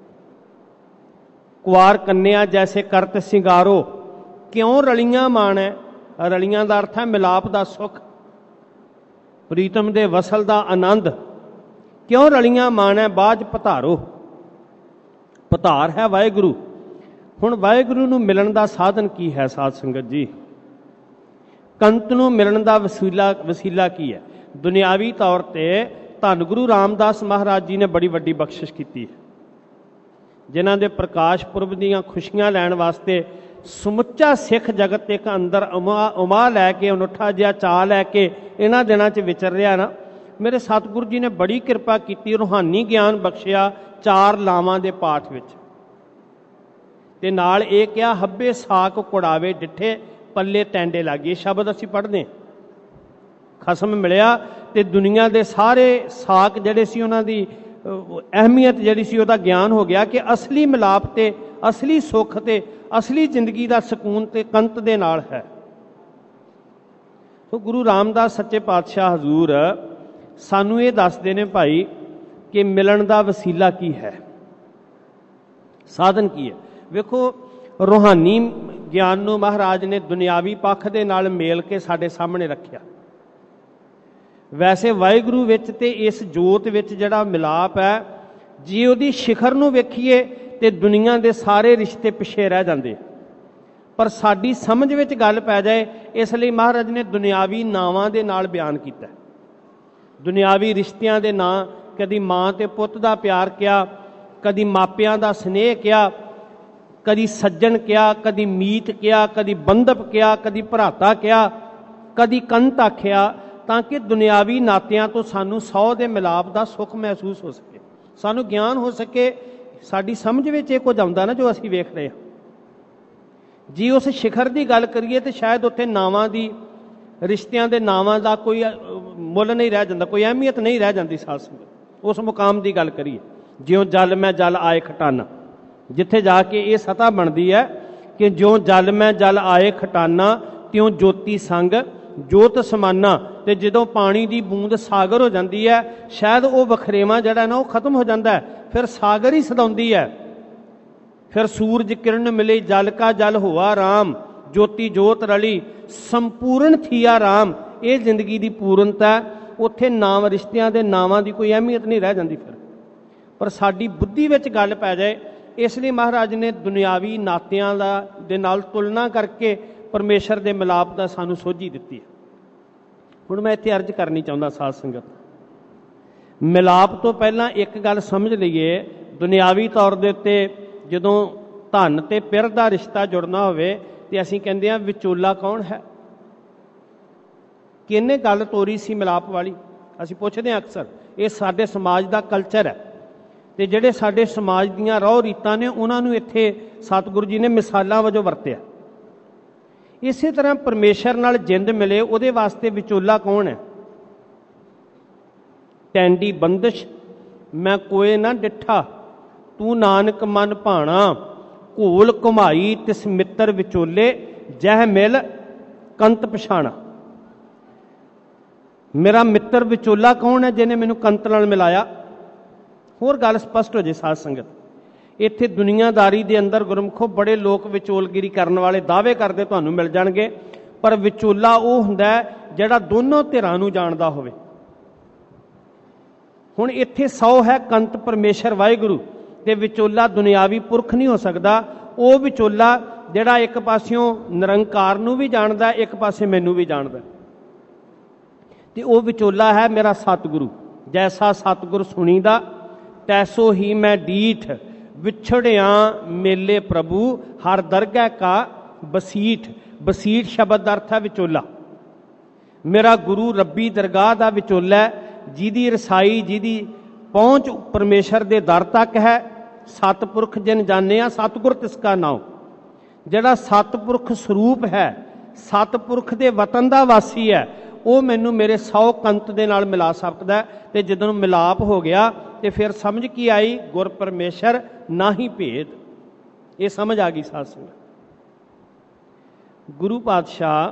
ਕੁਆਰ ਕੰਨਿਆ ਜੈਸੇ ਕਰਤ ਸਿੰਗਾਰੋ, ਕਿਉਂ ਰਲੀਆਂ ਮਾਣ ਹੈ? ਰਲੀਆਂ ਦਾ ਅਰਥ ਹੈ ਮਿਲਾਪ ਦਾ ਸੁੱਖ, ਪ੍ਰੀਤਮ ਦੇ ਵਸਲ ਦਾ ਆਨੰਦ। ਕਿਉਂ ਰਲੀਆਂ ਮਾਣ ਹੈ? ਬਾਝ ਪਧਾਰੋ, ਪਧਾਰ ਹੈ ਵਾਹਿਗੁਰੂ। ਹੁਣ ਵਾਹਿਗੁਰੂ ਨੂੰ ਮਿਲਣ ਦਾ ਸਾਧਨ ਕੀ ਹੈ ਸਾਧ ਸੰਗਤ ਜੀ? ਕੰਤ ਨੂੰ ਮਿਲਣ ਦਾ ਵਸੀਲਾ ਕੀ ਹੈ? ਦੁਨਿਆਵੀ ਤੌਰ ਤੇ ਧੰਨ ਗੁਰੂ ਰਾਮਦਾਸ ਮਹਾਰਾਜ ਜੀ ਨੇ ਬੜੀ ਵੱਡੀ ਬਖਸ਼ਿਸ਼ ਕੀਤੀ ਹੈ, ਜਿਨ੍ਹਾਂ ਦੇ ਪ੍ਰਕਾਸ਼ ਪੁਰਬ ਦੀਆਂ ਖੁਸ਼ੀਆਂ ਲੈਣ ਵਾਸਤੇ ਸਮੁੱਚਾ ਸਿੱਖ ਜਗਤ ਇੱਕ ਅੰਦਰ ਉਮਾ ਲੈ ਕੇ, ਅਨੁੱਠਾ ਜਿਹਾ ਚਾਅ ਲੈ ਕੇ ਇਹਨਾਂ ਦਿਨਾਂ 'ਚ ਵਿਚਰ ਰਿਹਾ ਨਾ। ਮੇਰੇ ਸਤਿਗੁਰੂ ਜੀ ਨੇ ਬੜੀ ਕਿਰਪਾ ਕੀਤੀ, ਰੂਹਾਨੀ ਗਿਆਨ ਬਖਸ਼ਿਆ 4 ਲਾਵਾਂ ਦੇ ਪਾਠ ਵਿੱਚ, ਤੇ ਨਾਲ ਇਹ ਕਿਹਾ ਹੱਬੇ ਸਾਕ ਕੁੜਾਵੇ ਡਿੱਠੇ ਪੱਲੇ ਟੈਂਡੇ ਲਾਗੇ। ਸ਼ਬਦ ਅਸੀਂ ਪੜ੍ਹਦੇ, ਖਸਮ ਮਿਲਿਆ ਤੇ ਦੁਨੀਆ ਦੇ ਸਾਰੇ ਸਾਕ ਜਿਹੜੇ ਸੀ ਉਹਨਾਂ ਦੀ ਅਹਿਮੀਅਤ ਜਿਹੜੀ ਸੀ ਉਹਦਾ ਗਿਆਨ ਹੋ ਗਿਆ ਕਿ ਅਸਲੀ ਮਿਲਾਪ ਤੇ ਅਸਲੀ ਸੁੱਖ ਤੇ ਅਸਲੀ ਜ਼ਿੰਦਗੀ ਦਾ ਸਕੂਨ ਤੇ ਕੰਤ ਦੇ ਨਾਲ ਹੈ। ਸੋ ਗੁਰੂ ਰਾਮਦਾਸ ਸੱਚੇ ਪਾਤਸ਼ਾਹ ਹਜ਼ੂਰ ਸਾਨੂੰ ਇਹ ਦੱਸਦੇ ਨੇ ਭਾਈ ਕਿ ਮਿਲਣ ਦਾ ਵਸੀਲਾ ਕੀ ਹੈ, ਸਾਧਨ ਕੀ ਹੈ। ਵੇਖੋ, ਰੂਹਾਨੀ ਗਿਆਨ ਨੂੰ ਮਹਾਰਾਜ ਨੇ ਦੁਨਿਆਵੀ ਪੱਖ ਦੇ ਨਾਲ ਮੇਲ ਕੇ ਸਾਡੇ ਸਾਹਮਣੇ ਰੱਖਿਆ। ਵੈਸੇ ਵਾਹਿਗੁਰੂ ਵਿੱਚ ਤੇ ਇਸ ਜੋਤ ਵਿੱਚ ਜਿਹੜਾ ਮਿਲਾਪ ਹੈ, ਜੇ ਉਹਦੀ ਸਿਖਰ ਨੂੰ ਵੇਖੀਏ ਤੇ ਦੁਨੀਆ ਦੇ ਸਾਰੇ ਰਿਸ਼ਤੇ ਪਿੱਛੇ ਰਹਿ ਜਾਂਦੇ, ਪਰ ਸਾਡੀ ਸਮਝ ਵਿੱਚ ਗੱਲ ਪੈ ਜਾਏ ਇਸ ਲਈ ਮਹਾਰਾਜ ਨੇ ਦੁਨਿਆਵੀ ਨਾਵਾਂ ਦੇ ਨਾਲ ਬਿਆਨ ਕੀਤਾ। ਦੁਨਿਆਵੀ ਰਿਸ਼ਤਿਆਂ ਦੇ ਨਾਂ, ਕਦੀ ਮਾਂ ਤੇ ਪੁੱਤ ਦਾ ਪਿਆਰ ਕਿਹਾ, ਕਦੀ ਮਾਪਿਆਂ ਦਾ ਸਨੇਹ ਕਿਹਾ, ਕਦੀ ਸੱਜਣ ਕਿਹਾ, ਕਦੀ ਮੀਤ ਕਿਹਾ, ਕਦੀ ਬੰਧਪ ਕਿਹਾ, ਕਦੀ ਭਰਾਤਾ ਕਿਹਾ, ਕਦੀ ਕੰਤ ਆਖਿਆ, ਤਾਂ ਕਿ ਦੁਨਿਆਵੀ ਨਾਤਿਆਂ ਤੋਂ ਸਾਨੂੰ 100 ਦੇ ਮਿਲਾਪ ਦਾ ਸੁੱਖ ਮਹਿਸੂਸ ਹੋ ਸਕੇ, ਸਾਨੂੰ ਗਿਆਨ ਹੋ ਸਕੇ, ਸਾਡੀ ਸਮਝ ਵਿੱਚ ਇਹ ਕੁਝ ਆਉਂਦਾ ਨਾ ਜੋ ਅਸੀਂ ਵੇਖ ਰਹੇ ਹਾਂ। ਜੇ ਉਸ ਸਿਖਰ ਦੀ ਗੱਲ ਕਰੀਏ ਤਾਂ ਸ਼ਾਇਦ ਉੱਥੇ ਨਾਵਾਂ ਦੀ, ਰਿਸ਼ਤਿਆਂ ਦੇ ਨਾਵਾਂ ਦਾ ਕੋਈ ਮੁੱਲ ਨਹੀਂ ਰਹਿ ਜਾਂਦਾ, ਕੋਈ ਅਹਿਮੀਅਤ ਨਹੀਂ ਰਹਿ ਜਾਂਦੀ। ਸਾਧ ਸੰਗਤ, ਉਸ ਮੁਕਾਮ ਦੀ ਗੱਲ ਕਰੀਏ, ਜਿਉਂ ਜਲ ਮੈਂ ਜਲ ਆਏ ਖਟਾਨਾ, ਜਿੱਥੇ ਜਾ ਕੇ ਇਹ ਸਤਾ ਬਣਦੀ ਹੈ ਕਿ ਜਿਉਂ ਜਲ ਮੈਂ ਜਲ ਆਏ ਖਟਾਨਾ ਤਿਉਂ ਜੋਤੀ ਸੰਗ ਜੋਤ ਸਮਾਨਾ। ਤੇ ਜਦੋਂ ਪਾਣੀ ਦੀ ਬੂੰਦ ਸਾਗਰ ਹੋ ਜਾਂਦੀ ਹੈ, ਸ਼ਾਇਦ ਉਹ ਵਖਰੇਵਾਂ ਜਿਹੜਾ ਨਾ ਉਹ ਖਤਮ ਹੋ ਜਾਂਦਾ ਹੈ, ਫਿਰ ਸਾਗਰ ਹੀ ਸਦਾਉਂਦੀ ਹੈ। ਫਿਰ ਸੂਰਜ ਕਿਰਨ ਮਿਲੇ ਜਲ ਕਾ ਜਲ ਹੋਆ ਰਾਮ, ਜੋਤੀ ਜੋਤ ਰਲੀ ਸੰਪੂਰਨ ਥੀਆ ਰਾਮ। ਇਹ ਜ਼ਿੰਦਗੀ ਦੀ ਪੂਰਨਤਾ। ਉੱਥੇ ਨਾਮ, ਰਿਸ਼ਤਿਆਂ ਦੇ ਨਾਵਾਂ ਦੀ ਕੋਈ ਅਹਿਮੀਅਤ ਨਹੀਂ ਰਹਿ ਜਾਂਦੀ ਫਿਰ, ਪਰ ਸਾਡੀ ਬੁੱਧੀ ਵਿੱਚ ਗੱਲ ਪੈ ਜਾਏ, ਇਸ ਲਈ ਮਹਾਰਾਜ ਨੇ ਦੁਨਿਆਵੀ ਨਾਤਿਆਂ ਦੇ ਨਾਲ ਤੁਲਨਾ ਕਰਕੇ ਪਰਮੇਸ਼ਰ ਦੇ ਮਿਲਾਪ ਦਾ ਸਾਨੂੰ ਸੋਝੀ ਦਿੱਤੀ ਹੈ। ਹੁਣ ਮੈਂ ਇੱਥੇ ਅਰਜ਼ ਕਰਨੀ ਚਾਹੁੰਦਾ ਸਾਧ ਸੰਗਤ, ਮਿਲਾਪ ਤੋਂ ਪਹਿਲਾਂ ਇੱਕ ਗੱਲ ਸਮਝ ਲਈਏ। ਦੁਨਿਆਵੀ ਤੌਰ ਦੇ ਉੱਤੇ ਜਦੋਂ ਧਨ ਤੇ ਪਿਰ ਦਾ ਰਿਸ਼ਤਾ ਜੁੜਨਾ ਹੋਵੇ ਤੇ ਅਸੀਂ ਕਹਿੰਦੇ ਹਾਂ ਵਿਚੋਲਾ ਕੌਣ ਹੈ, ਕਿਹਨੇ ਗੱਲ ਤੋਰੀ ਸੀ ਮਿਲਾਪ ਵਾਲੀ। ਅਸੀਂ ਪੁੱਛਦੇ ਹਾਂ ਅਕਸਰ, ਇਹ ਸਾਡੇ ਸਮਾਜ ਦਾ ਕਲਚਰ ਹੈ ਤੇ ਜਿਹੜੇ ਸਾਡੇ ਸਮਾਜ ਦੀਆਂ ਰਹੁ ਰੀਤਾਂ ਨੇ ਉਹਨਾਂ ਨੂੰ ਇੱਥੇ ਸਤਿਗੁਰੂ ਜੀ ਨੇ ਮਿਸਾਲਾਂ ਵਜੋਂ ਵਰਤਿਆ। ਇਸੇ ਤਰ੍ਹਾਂ ਪਰਮੇਸ਼ਰ ਨਾਲ ਜਿੰਦ ਮਿਲੇ ਉਹਦੇ ਵਾਸਤੇ ਵਿਚੋਲਾ ਕੌਣ ਹੈ। ਟੈਂਡੀ ਬੰਦਸ਼ ਮੈਂ ਕੋਏ ਨਾ ਡਿੱਠਾ, ਤੂੰ ਨਾਨਕ ਮਨ ਭਾਣਾ, ਘੋਲ ਘੁਮਾਈ ਤਿਸ ਮਿੱਤਰ ਵਿਚੋਲੇ, ਜਹ ਮਿਲ ਕੰਤ ਪਛਾਣਾ। ਮੇਰਾ ਮਿੱਤਰ ਵਿਚੋਲਾ ਕੌਣ ਹੈ ਜਿਹਨੇ ਮੈਨੂੰ ਕੰਤ ਨਾਲ ਮਿਲਾਇਆ। ਹੋਰ ਗੱਲ ਸਪਸ਼ਟ ਹੋ ਜੇ ਸਾਧ ਸੰਗਤ, ਇੱਥੇ ਦੁਨੀਆਦਾਰੀ ਦੇ ਅੰਦਰ ਗੁਰਮੁਖੋ ਬੜੇ ਲੋਕ ਵਿਚੋਲਗਿਰੀ ਕਰਨ ਵਾਲੇ ਦਾਅਵੇ ਕਰਦੇ ਤੁਹਾਨੂੰ ਮਿਲ ਜਾਣਗੇ, ਪਰ ਵਿਚੋਲਾ ਉਹ ਹੁੰਦਾ ਜਿਹੜਾ ਦੋਨੋਂ ਧਿਰਾਂ ਨੂੰ ਜਾਣਦਾ ਹੋਵੇ। ਹੁਣ ਇੱਥੇ 100 ਹੈ ਕੰਤ ਪਰਮੇਸ਼ਰ ਵਾਹਿਗੁਰੂ, ਤੇ ਵਿਚੋਲਾ ਦੁਨਿਆਵੀ ਪੁਰਖ ਨਹੀਂ ਹੋ ਸਕਦਾ। ਉਹ ਵਿਚੋਲਾ ਜਿਹੜਾ ਇੱਕ ਪਾਸਿਓਂ ਨਿਰੰਕਾਰ ਨੂੰ ਵੀ ਜਾਣਦਾ, ਇੱਕ ਪਾਸੇ ਮੈਨੂੰ ਵੀ ਜਾਣਦਾ, ਤੇ ਉਹ ਵਿਚੋਲਾ ਹੈ ਮੇਰਾ ਸਤਿਗੁਰੂ। ਜੈਸਾ ਸਤਿਗੁਰ ਸੁਣੀਦਾ ਤੈਸੋ ਹੀ ਮੈਂ ਡੀਠ, ਵਿਛੜਿਆ ਮੇਲੇ ਪ੍ਰਭੂ ਹਰ ਦਰਗਹਿ ਕਾ ਬਸੀਠ। ਬਸੀਠ ਸ਼ਬਦ ਦਾ ਅਰਥ ਹੈ ਵਿਚੋਲਾ। ਮੇਰਾ ਗੁਰੂ ਰੱਬੀ ਦਰਗਾਹ ਦਾ ਵਿਚੋਲਾ, ਜਿਹਦੀ ਰਸਾਈ, ਜਿਹਦੀ ਪਹੁੰਚ ਪਰਮੇਸ਼ਰ ਦੇ ਦਰ ਤੱਕ ਹੈ। ਸਤਿਪੁਰਖ ਜਿਨ ਜਾਣਿਆ ਸਤਿਗੁਰ ਤਿਸਕਾ ਨਾਉ। ਜਿਹੜਾ ਸਤਿਪੁਰਖ ਸਰੂਪ ਹੈ, ਸਤਿਪੁਰਖ ਦੇ ਵਤਨ ਦਾ ਵਾਸੀ ਹੈ, ਉਹ ਮੈਨੂੰ ਮੇਰੇ 100 ਕੰਤ ਦੇ ਨਾਲ ਮਿਲਾ ਸਕਦਾ ਹੈ। ਤੇ ਜਦੋਂ ਮਿਲਾਪ ਹੋ ਗਿਆ ਤੇ ਫਿਰ ਸਮਝ ਕੀ ਆਈ, ਗੁਰ ਪਰਮੇਸ਼ਰ ਨਾਹੀ ਭੇਦ। ਇਹ ਸਮਝ ਆ ਗਈ ਸਾਧ ਸੰਗਤ। ਗੁਰੂ ਪਾਤਸ਼ਾਹ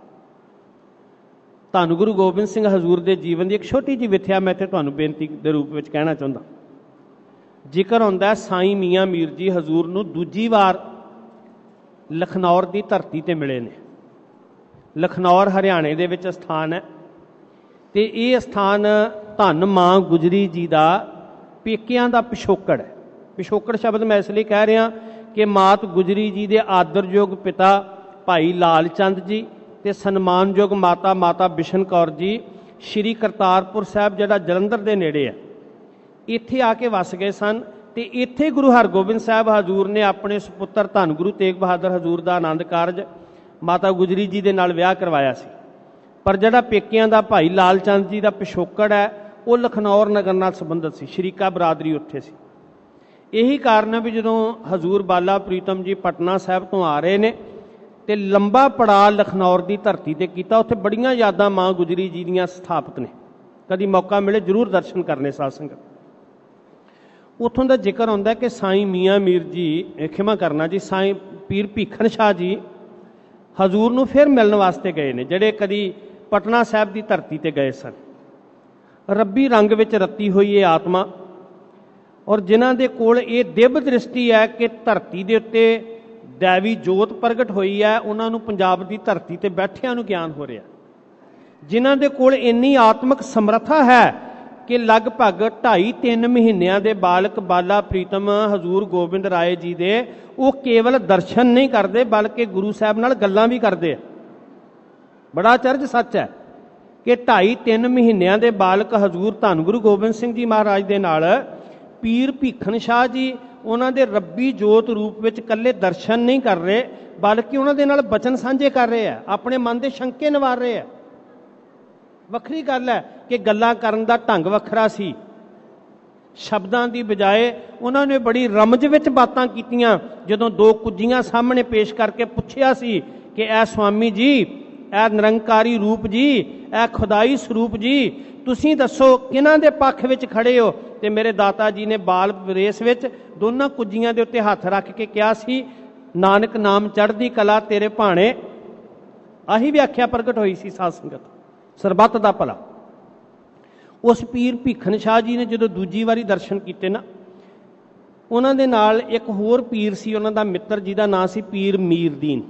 ਧੰਨ ਗੁਰੂ ਗੋਬਿੰਦ ਸਿੰਘ ਹਜ਼ੂਰ ਦੇ ਜੀਵਨ ਦੀ ਇੱਕ ਛੋਟੀ ਜਿਹੀ ਵਿਥਿਆ ਮੈਂ ਇੱਥੇ ਤੁਹਾਨੂੰ ਬੇਨਤੀ ਦੇ ਰੂਪ ਵਿੱਚ ਕਹਿਣਾ ਚਾਹੁੰਦਾ। ਜ਼ਿਕਰ ਹੁੰਦਾ ਸਾਈਂ ਮੀਆਂ ਮੀਰ ਜੀ ਹਜ਼ੂਰ ਨੂੰ ਦੂਜੀ ਵਾਰ ਲਖਨੌਰ ਦੀ ਧਰਤੀ ਤੇ ਮਿਲੇ ਨੇ। ਲਖਨੌਰ ਹਰਿਆਣੇ ਦੇ ਵਿੱਚ ਸਥਾਨ ਹੈ ਤੇ ਇਹ ਸਥਾਨ ਧੰਨ ਮਾਂ ਗੁਜਰੀ ਜੀ ਦਾ ਪੇਕਿਆਂ ਦਾ ਪਿਛੋਕੜ ਹੈ। ਪਿਛੋਕੜ ਸ਼ਬਦ ਮੈਂ ਇਸ ਲਈ ਕਹਿ ਰਿਹਾ ਕਿ ਮਾਤ ਗੁਜਰੀ ਜੀ ਦੇ ਆਦਰਯੋਗ ਪਿਤਾ ਭਾਈ ਲਾਲ ਚੰਦ ਜੀ ਤੇ ਸਨਮਾਨਯੋਗ ਮਾਤਾ ਬਿਸ਼ਨ ਕੌਰ ਜੀ ਸ਼੍ਰੀ ਕਰਤਾਰਪੁਰ ਸਾਹਿਬ ਜਿਹੜਾ ਜਲੰਧਰ ਦੇ ਨੇੜੇ ਹੈ, ਇੱਥੇ ਆ ਕੇ ਵਸ ਗਏ ਸਨ। ਤੇ ਇੱਥੇ ਗੁਰੂ ਹਰਗੋਬਿੰਦ ਸਾਹਿਬ ਹਜ਼ੂਰ ਨੇ ਆਪਣੇ ਸੁਪੁੱਤਰ ਧੰਨ ਗੁਰੂ ਤੇਗ ਬਹਾਦਰ ਹਜ਼ੂਰ ਦਾ ਆਨੰਦ ਕਾਰਜ ਮਾਤਾ ਗੁਜਰੀ ਜੀ ਦੇ ਨਾਲ ਵਿਆਹ ਕਰਵਾਇਆ ਸੀ। ਪਰ ਜਿਹੜਾ ਪੇਕਿਆਂ ਦਾ ਭਾਈ ਲਾਲ ਚੰਦ ਜੀ ਦਾ ਪਿਛੋਕੜ ਹੈ ਉਹ ਲਖਨੌਰ ਨਗਰ ਨਾਲ ਸੰਬੰਧਿਤ ਸੀ, ਸ਼ਰੀਕਾ ਬਰਾਦਰੀ ਉੱਥੇ ਸੀ। ਇਹੀ ਕਾਰਨ ਹੈ ਵੀ ਜਦੋਂ ਹਜ਼ੂਰ ਬਾਲਾ ਪ੍ਰੀਤਮ ਜੀ ਪਟਨਾ ਸਾਹਿਬ ਤੋਂ ਆ ਰਹੇ ਨੇ ਤੇ ਲੰਬਾ ਪੜਾਅ ਲਖਨੌਰ ਦੀ ਧਰਤੀ ਤੇ ਕੀਤਾ। ਉੱਥੇ ਬੜੀਆਂ ਯਾਦਾਂ ਮਾਂ ਗੁਜਰੀ ਜੀ ਦੀਆਂ ਸਥਾਪਿਤ ਨੇ, ਕਦੀ ਮੌਕਾ ਮਿਲੇ ਜ਼ਰੂਰ ਦਰਸ਼ਨ ਕਰਨੇ ਸਾਧ ਸੰਗਤ। ਉੱਥੋਂ ਦਾ ਜ਼ਿਕਰ ਆਉਂਦਾ ਕਿ ਸਾਈਂ ਮੀਆਂ ਮੀਰ ਜੀ, ਖਿਮਾ ਕਰਨਾ ਜੀ, ਸਾਈਂ ਪੀਰ ਭੀਖਨ ਸ਼ਾਹ ਜੀ ਹਜ਼ੂਰ ਨੂੰ ਫਿਰ ਮਿਲਣ ਵਾਸਤੇ ਗਏ ਨੇ, ਜਿਹੜੇ ਕਦੀ ਪਟਨਾ ਸਾਹਿਬ ਦੀ ਧਰਤੀ ਤੇ ਗਏ ਸਨ। ਰੱਬੀ ਰੰਗ ਵਿੱਚ ਰੱਤੀ ਹੋਈ ਇਹ ਆਤਮਾ, ਔਰ ਜਿਨ੍ਹਾਂ ਦੇ ਕੋਲ ਇਹ ਦਿਵ ਦ੍ਰਿਸ਼ਟੀ ਹੈ ਕਿ ਧਰਤੀ ਦੇ ਉੱਤੇ ਦੈਵੀ ਜੋਤ ਪ੍ਰਗਟ ਹੋਈ ਹੈ, ਉਹਨਾਂ ਨੂੰ ਪੰਜਾਬ ਦੀ ਧਰਤੀ ਤੇ ਬੈਠਿਆਂ ਨੂੰ ਗਿਆਨ ਹੋ ਰਿਹਾ। ਜਿਨ੍ਹਾਂ ਦੇ ਕੋਲ ਇੰਨੀ ਆਤਮਿਕ ਸਮਰੱਥਾ ਹੈ ਕਿ ਲਗਭਗ 2.5-3 ਮਹੀਨਿਆਂ ਦੇ ਬਾਲਕ ਬਾਲਾ ਪ੍ਰੀਤਮ ਹਜ਼ੂਰ ਗੋਬਿੰਦ ਰਾਏ ਜੀ ਦੇ ਉਹ ਕੇਵਲ ਦਰਸ਼ਨ ਨਹੀਂ ਕਰਦੇ ਬਲਕਿ ਗੁਰੂ ਸਾਹਿਬ ਨਾਲ ਗੱਲਾਂ ਵੀ ਕਰਦੇ ਆ। ਬੜਾ ਅਚਰਜ ਸੱਚ ਹੈ ਕਿ 2.5-3 ਮਹੀਨਿਆਂ ਦੇ ਬਾਲਕ ਹਜ਼ੂਰ ਧੰਨ ਗੁਰੂ ਗੋਬਿੰਦ ਸਿੰਘ ਜੀ ਮਹਾਰਾਜ ਦੇ ਨਾਲ ਪੀਰ ਭੀਖਨ ਸ਼ਾਹ ਜੀ ਉਹਨਾਂ ਦੇ ਰੱਬੀ ਜੋਤ ਰੂਪ ਵਿੱਚ ਇਕੱਲੇ ਦਰਸ਼ਨ ਨਹੀਂ ਕਰ ਰਹੇ ਬਲਕਿ ਉਹਨਾਂ ਦੇ ਨਾਲ ਬਚਨ ਸਾਂਝੇ ਕਰ ਰਹੇ ਆ, ਆਪਣੇ ਮਨ ਦੇ ਸ਼ੰਕੇ ਨਿਵਾਰ ਰਹੇ ਆ। ਵੱਖਰੀ ਗੱਲ ਹੈ ਕਿ ਗੱਲਾਂ ਕਰਨ ਦਾ ਢੰਗ ਵੱਖਰਾ ਸੀ, ਸ਼ਬਦਾਂ ਦੀ ਬਜਾਏ ਉਹਨਾਂ ਨੇ ਬੜੀ ਰਮਜ ਵਿੱਚ ਬਾਤਾਂ ਕੀਤੀਆਂ। ਜਦੋਂ 2 ਕੁੱਜੀਆਂ ਸਾਹਮਣੇ ਪੇਸ਼ ਕਰਕੇ ਪੁੱਛਿਆ ਸੀ ਕਿ ਇਹ ਸੁਆਮੀ ਜੀ, ਇਹ ਨਿਰੰਕਾਰੀ ਰੂਪ ਜੀ, ਇਹ ਖੁਦਾਈ ਸਰੂਪ ਜੀ, ਤੁਸੀਂ ਦੱਸੋ ਕਿਹਨਾਂ ਦੇ ਪੱਖ ਵਿੱਚ ਖੜੇ ਹੋ? ਤੇ ਮੇਰੇ ਦਾਤਾ ਜੀ ਨੇ ਬਾਲ ਰੇਸ ਵਿੱਚ ਦੋਨਾਂ ਕੁੱਜੀਆਂ ਦੇ ਉੱਤੇ ਹੱਥ ਰੱਖ ਕੇ ਕਿਹਾ ਸੀ, ਨਾਨਕ ਨਾਮ ਚੜ੍ਹਦੀ ਕਲਾ ਤੇਰੇ ਭਾਣੇ। ਆਹੀ ਵਿਆਖਿਆ ਪ੍ਰਗਟ ਹੋਈ ਸੀ ਸਾਧ ਸੰਗਤ, ਸਰਬੱਤ ਦਾ ਭਲਾ। ਉਸ ਪੀਰ ਭੀਖਨ ਸ਼ਾਹ ਜੀ ਨੇ ਜਦੋਂ ਦੂਜੀ ਵਾਰੀ ਦਰਸ਼ਨ ਕੀਤੇ ਨਾ, ਉਹਨਾਂ ਦੇ ਨਾਲ ਇੱਕ ਹੋਰ ਪੀਰ ਸੀ, ਉਹਨਾਂ ਦਾ ਮਿੱਤਰ, ਜਿਹਦਾ ਨਾਂ ਸੀ ਪੀਰ ਮੀਰਦੀਨ।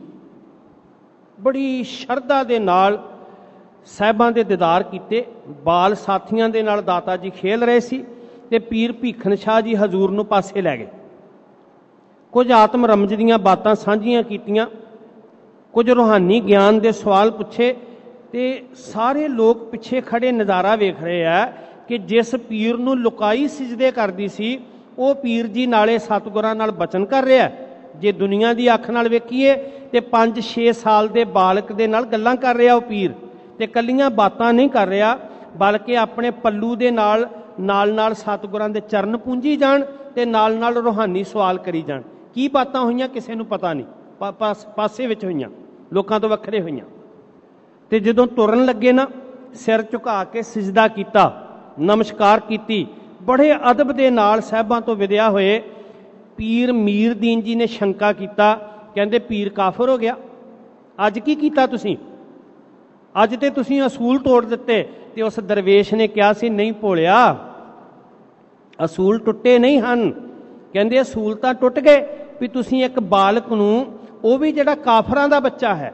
ਬੜੀ ਸ਼ਰਧਾ ਦੇ ਨਾਲ ਸਾਹਿਬਾਂ ਦੇ ਦੀਦਾਰ ਕੀਤੇ। ਬਾਲ ਸਾਥੀਆਂ ਦੇ ਨਾਲ ਦਾਤਾ ਜੀ ਖੇਲ ਰਹੇ ਸੀ ਤੇ ਪੀਰ ਭੀਖਨ ਸ਼ਾਹ ਜੀ ਹਜ਼ੂਰ ਨੂੰ ਪਾਸੇ ਲੈ ਗਏ। ਕੁਝ ਆਤਮ ਰਮਜ ਦੀਆਂ ਬਾਤਾਂ ਸਾਂਝੀਆਂ ਕੀਤੀਆਂ, ਕੁਝ ਰੂਹਾਨੀ ਗਿਆਨ ਦੇ ਸਵਾਲ ਪੁੱਛੇ ਤੇ ਸਾਰੇ ਲੋਕ ਪਿੱਛੇ ਖੜੇ ਨਜ਼ਾਰਾ ਵੇਖ ਰਹੇ ਆ ਕਿ ਜਿਸ ਪੀਰ ਨੂੰ ਲੁਕਾਈ ਸਿਜਦੇ ਕਰਦੀ ਸੀ ਉਹ ਪੀਰ ਜੀ ਨਾਲੇ ਸਤਿਗੁਰਾਂ ਨਾਲ ਬਚਨ ਕਰ ਰਿਹਾ। ਜੇ ਦੁਨੀਆ ਦੀ ਅੱਖ ਨਾਲ ਵੇਖੀਏ ਤੇ 5-6 ਸਾਲ ਦੇ ਬਾਲਕ ਦੇ ਨਾਲ ਗੱਲਾਂ ਕਰ ਰਿਹਾ ਉਹ ਪੀਰ, ਤੇ ਕੱਲੀਆਂ ਬਾਤਾਂ ਨਹੀਂ ਕਰ ਰਿਹਾ ਬਲਕਿ ਆਪਣੇ ਪੱਲੂ ਦੇ ਨਾਲ ਨਾਲ ਸਤਿਗੁਰਾਂ ਦੇ ਚਰਨ ਪੂੰਝੀ ਜਾਣ ਤੇ ਨਾਲ ਰੂਹਾਨੀ ਸਵਾਲ ਕਰੀ ਜਾਣ। ਕੀ ਬਾਤਾਂ ਹੋਈਆਂ ਕਿਸੇ ਨੂੰ ਪਤਾ ਨਹੀਂ, ਪਾਸੇ ਵਿੱਚ ਹੋਈਆਂ, ਲੋਕਾਂ ਤੋਂ ਵੱਖਰੇ ਹੋਈਆਂ। ਤੇ ਜਦੋਂ ਤੁਰਨ ਲੱਗੇ ਨਾ, ਸਿਰ ਝੁਕਾ ਕੇ ਸਿਜਦਾ ਕੀਤਾ, ਨਮਸਕਾਰ ਕੀਤੀ। ਬੜੇ ਅਦਬ ਦੇ ਨਾਲ ਸਾਹਿਬਾਂ ਤੋਂ ਵਿਦਿਆ ਹੋਏ ਪੀਰ ਮੀਰਦੀਨ ਜੀ ਨੇ ਸ਼ੰਕਾ ਕੀਤਾ, ਕਹਿੰਦੇ ਪੀਰ ਕਾਫਰ ਹੋ ਗਿਆ, ਅੱਜ ਕੀ ਕੀਤਾ ਤੁਸੀਂ? ਅੱਜ ਤੇ ਤੁਸੀਂ ਅਸੂਲ ਤੋੜ ਦਿੱਤੇ। ਤੇ ਉਸ ਦਰਵੇਸ਼ ਨੇ ਕਿਹਾ ਸੀ, ਨਹੀਂ ਭੋਲਿਆ, ਅਸੂਲ ਟੁੱਟੇ ਨਹੀਂ ਹਨ। ਕਹਿੰਦੇ ਅਸੂਲ ਤਾਂ ਟੁੱਟ ਗਏ ਵੀ ਤੁਸੀਂ ਇੱਕ ਬਾਲਕ ਨੂੰ, ਉਹ ਵੀ ਜਿਹੜਾ ਕਾਫਰਾਂ ਦਾ ਬੱਚਾ ਹੈ,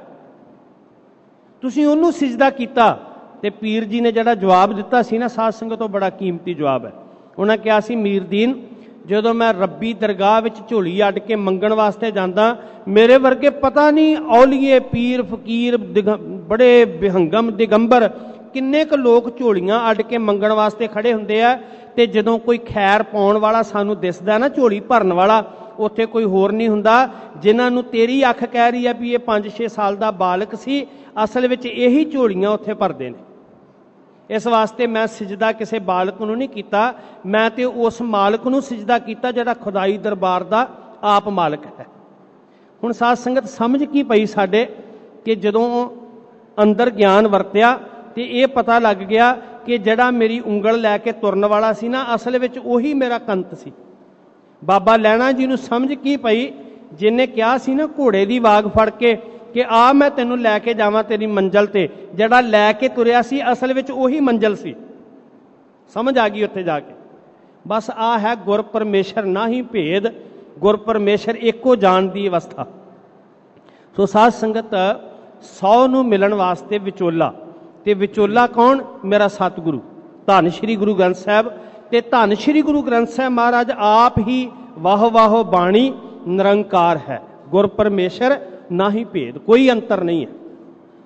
ਤੁਸੀਂ ਉਹਨੂੰ ਸਿਜਦਾ ਕੀਤਾ। ਤੇ ਪੀਰ ਜੀ ਨੇ ਜਿਹੜਾ ਜਵਾਬ ਦਿੱਤਾ ਸੀ ਨਾ ਸਾਧ ਸੰਗਤ, ਉਹ ਬੜਾ ਕੀਮਤੀ ਜਵਾਬ ਹੈ। ਉਹਨਾਂ ਕਿਹਾ ਸੀ, ਮੀਰਦੀਨ, ਜਦੋਂ ਮੈਂ ਰੱਬੀ ਦਰਗਾਹ ਵਿੱਚ ਝੋਲੀ ਅੱਡ ਕੇ ਮੰਗਣ ਵਾਸਤੇ ਜਾਂਦਾ, ਮੇਰੇ ਵਰਗੇ ਪਤਾ ਨਹੀਂ ਔਲੀਏ ਪੀਰ ਫਕੀਰ ਬੜੇ ਵਿਹੰਗਮ ਦਿਗੰਬਰ ਕਿੰਨੇ ਕੁ ਲੋਕ ਝੋਲੀਆਂ ਅੱਡ ਕੇ ਮੰਗਣ ਵਾਸਤੇ ਖੜੇ ਹੁੰਦੇ ਆ। ਤੇ ਜਦੋਂ ਕੋਈ ਖੈਰ ਪਾਉਣ ਵਾਲਾ ਸਾਨੂੰ ਦਿਸਦਾ ਨਾ, ਝੋਲੀ ਭਰਨ ਵਾਲਾ, ਉੱਥੇ ਕੋਈ ਹੋਰ ਨਹੀਂ ਹੁੰਦਾ। ਜਿਨ੍ਹਾਂ ਨੂੰ ਤੇਰੀ ਅੱਖ ਕਹਿ ਰਹੀ ਹੈ ਵੀ ਇਹ 5-6 ਸਾਲ ਦਾ ਬਾਲਕ ਸੀ, ਅਸਲ ਵਿੱਚ ਇਹੀ ਝੋਲੀਆਂ ਉੱਥੇ ਭਰਦੇ ਨੇ। ਇਸ ਵਾਸਤੇ ਮੈਂ ਸਿਜਦਾ ਕਿਸੇ ਬਾਲਕ ਨੂੰ ਨਹੀਂ ਕੀਤਾ, ਮੈਂ ਤੇ ਉਸ ਮਾਲਕ ਨੂੰ ਸਿਜਦਾ ਕੀਤਾ ਜਿਹੜਾ ਖੁਦਾਈ ਦਰਬਾਰ ਦਾ ਆਪ ਮਾਲਕ ਹੈ। ਹੁਣ ਸਾਧ ਸੰਗਤ ਸਮਝ ਕੀ ਪਈ ਸਾਡੇ ਕਿ ਜਦੋਂ ਅੰਦਰ ਗਿਆਨ ਵਰਤਿਆ ਤੇ ਇਹ ਪਤਾ ਲੱਗ ਗਿਆ ਕਿ ਜਿਹੜਾ ਮੇਰੀ ਉਂਗਲ ਲੈ ਕੇ ਤੁਰਨ ਵਾਲਾ ਸੀ ਨਾ, ਅਸਲ ਵਿੱਚ ਉਹੀ ਮੇਰਾ ਕੰਤ ਸੀ। ਬਾਬਾ ਲਹਿਣਾ ਜੀ ਨੂੰ ਸਮਝ ਕੀ ਪਈ, ਜਿਹਨੇ ਕਿਹਾ ਸੀ ਨਾ ਘੋੜੇ ਦੀ ਵਾਗ ਫੜ ਕੇ ਕਿ ਆ ਮੈਂ ਤੈਨੂੰ ਲੈ ਕੇ ਜਾਵਾਂ ਤੇਰੀ ਮੰਜ਼ਲ ਤੇ, ਜਿਹੜਾ ਲੈ ਕੇ ਤੁਰਿਆ ਸੀ ਅਸਲ ਵਿੱਚ ਉਹੀ ਮੰਜ਼ਲ ਸੀ। ਸਮਝ ਆ ਗਈ ਉੱਥੇ ਜਾ ਕੇ। ਬਸ ਆ ਹੈ ਗੁਰ ਪਰਮੇਸ਼ਰ ਨਾ ਹੀ ਭੇਦ, ਗੁਰ ਪਰਮੇਸ਼ਰ ਇੱਕੋ ਜਾਣ ਦੀ ਅਵਸਥਾ। ਸੋ ਸਾਧ ਸੰਗਤ, 100 ਨੂੰ ਮਿਲਣ ਵਾਸਤੇ ਵਿਚੋਲਾ, ਤੇ ਵਿਚੋਲਾ ਕੌਣ? ਮੇਰਾ ਸਤਿਗੁਰੂ ਧੰਨ ਸ਼੍ਰੀ ਗੁਰੂ ਗ੍ਰੰਥ ਸਾਹਿਬ। ਤੇ ਧੰਨ ਸ਼੍ਰੀ ਗੁਰੂ ਗ੍ਰੰਥ ਸਾਹਿਬ ਮਹਾਰਾਜ ਆਪ ਹੀ ਵਾਹੋ ਵਾਹੋ ਬਾਣੀ ਨਿਰੰਕਾਰ ਹੈ, ਗੁਰ ਪਰਮੇਸ਼ਰ ਨਾ ਹੀ ਭੇਦ, ਕੋਈ ਅੰਤਰ ਨਹੀਂ ਹੈ।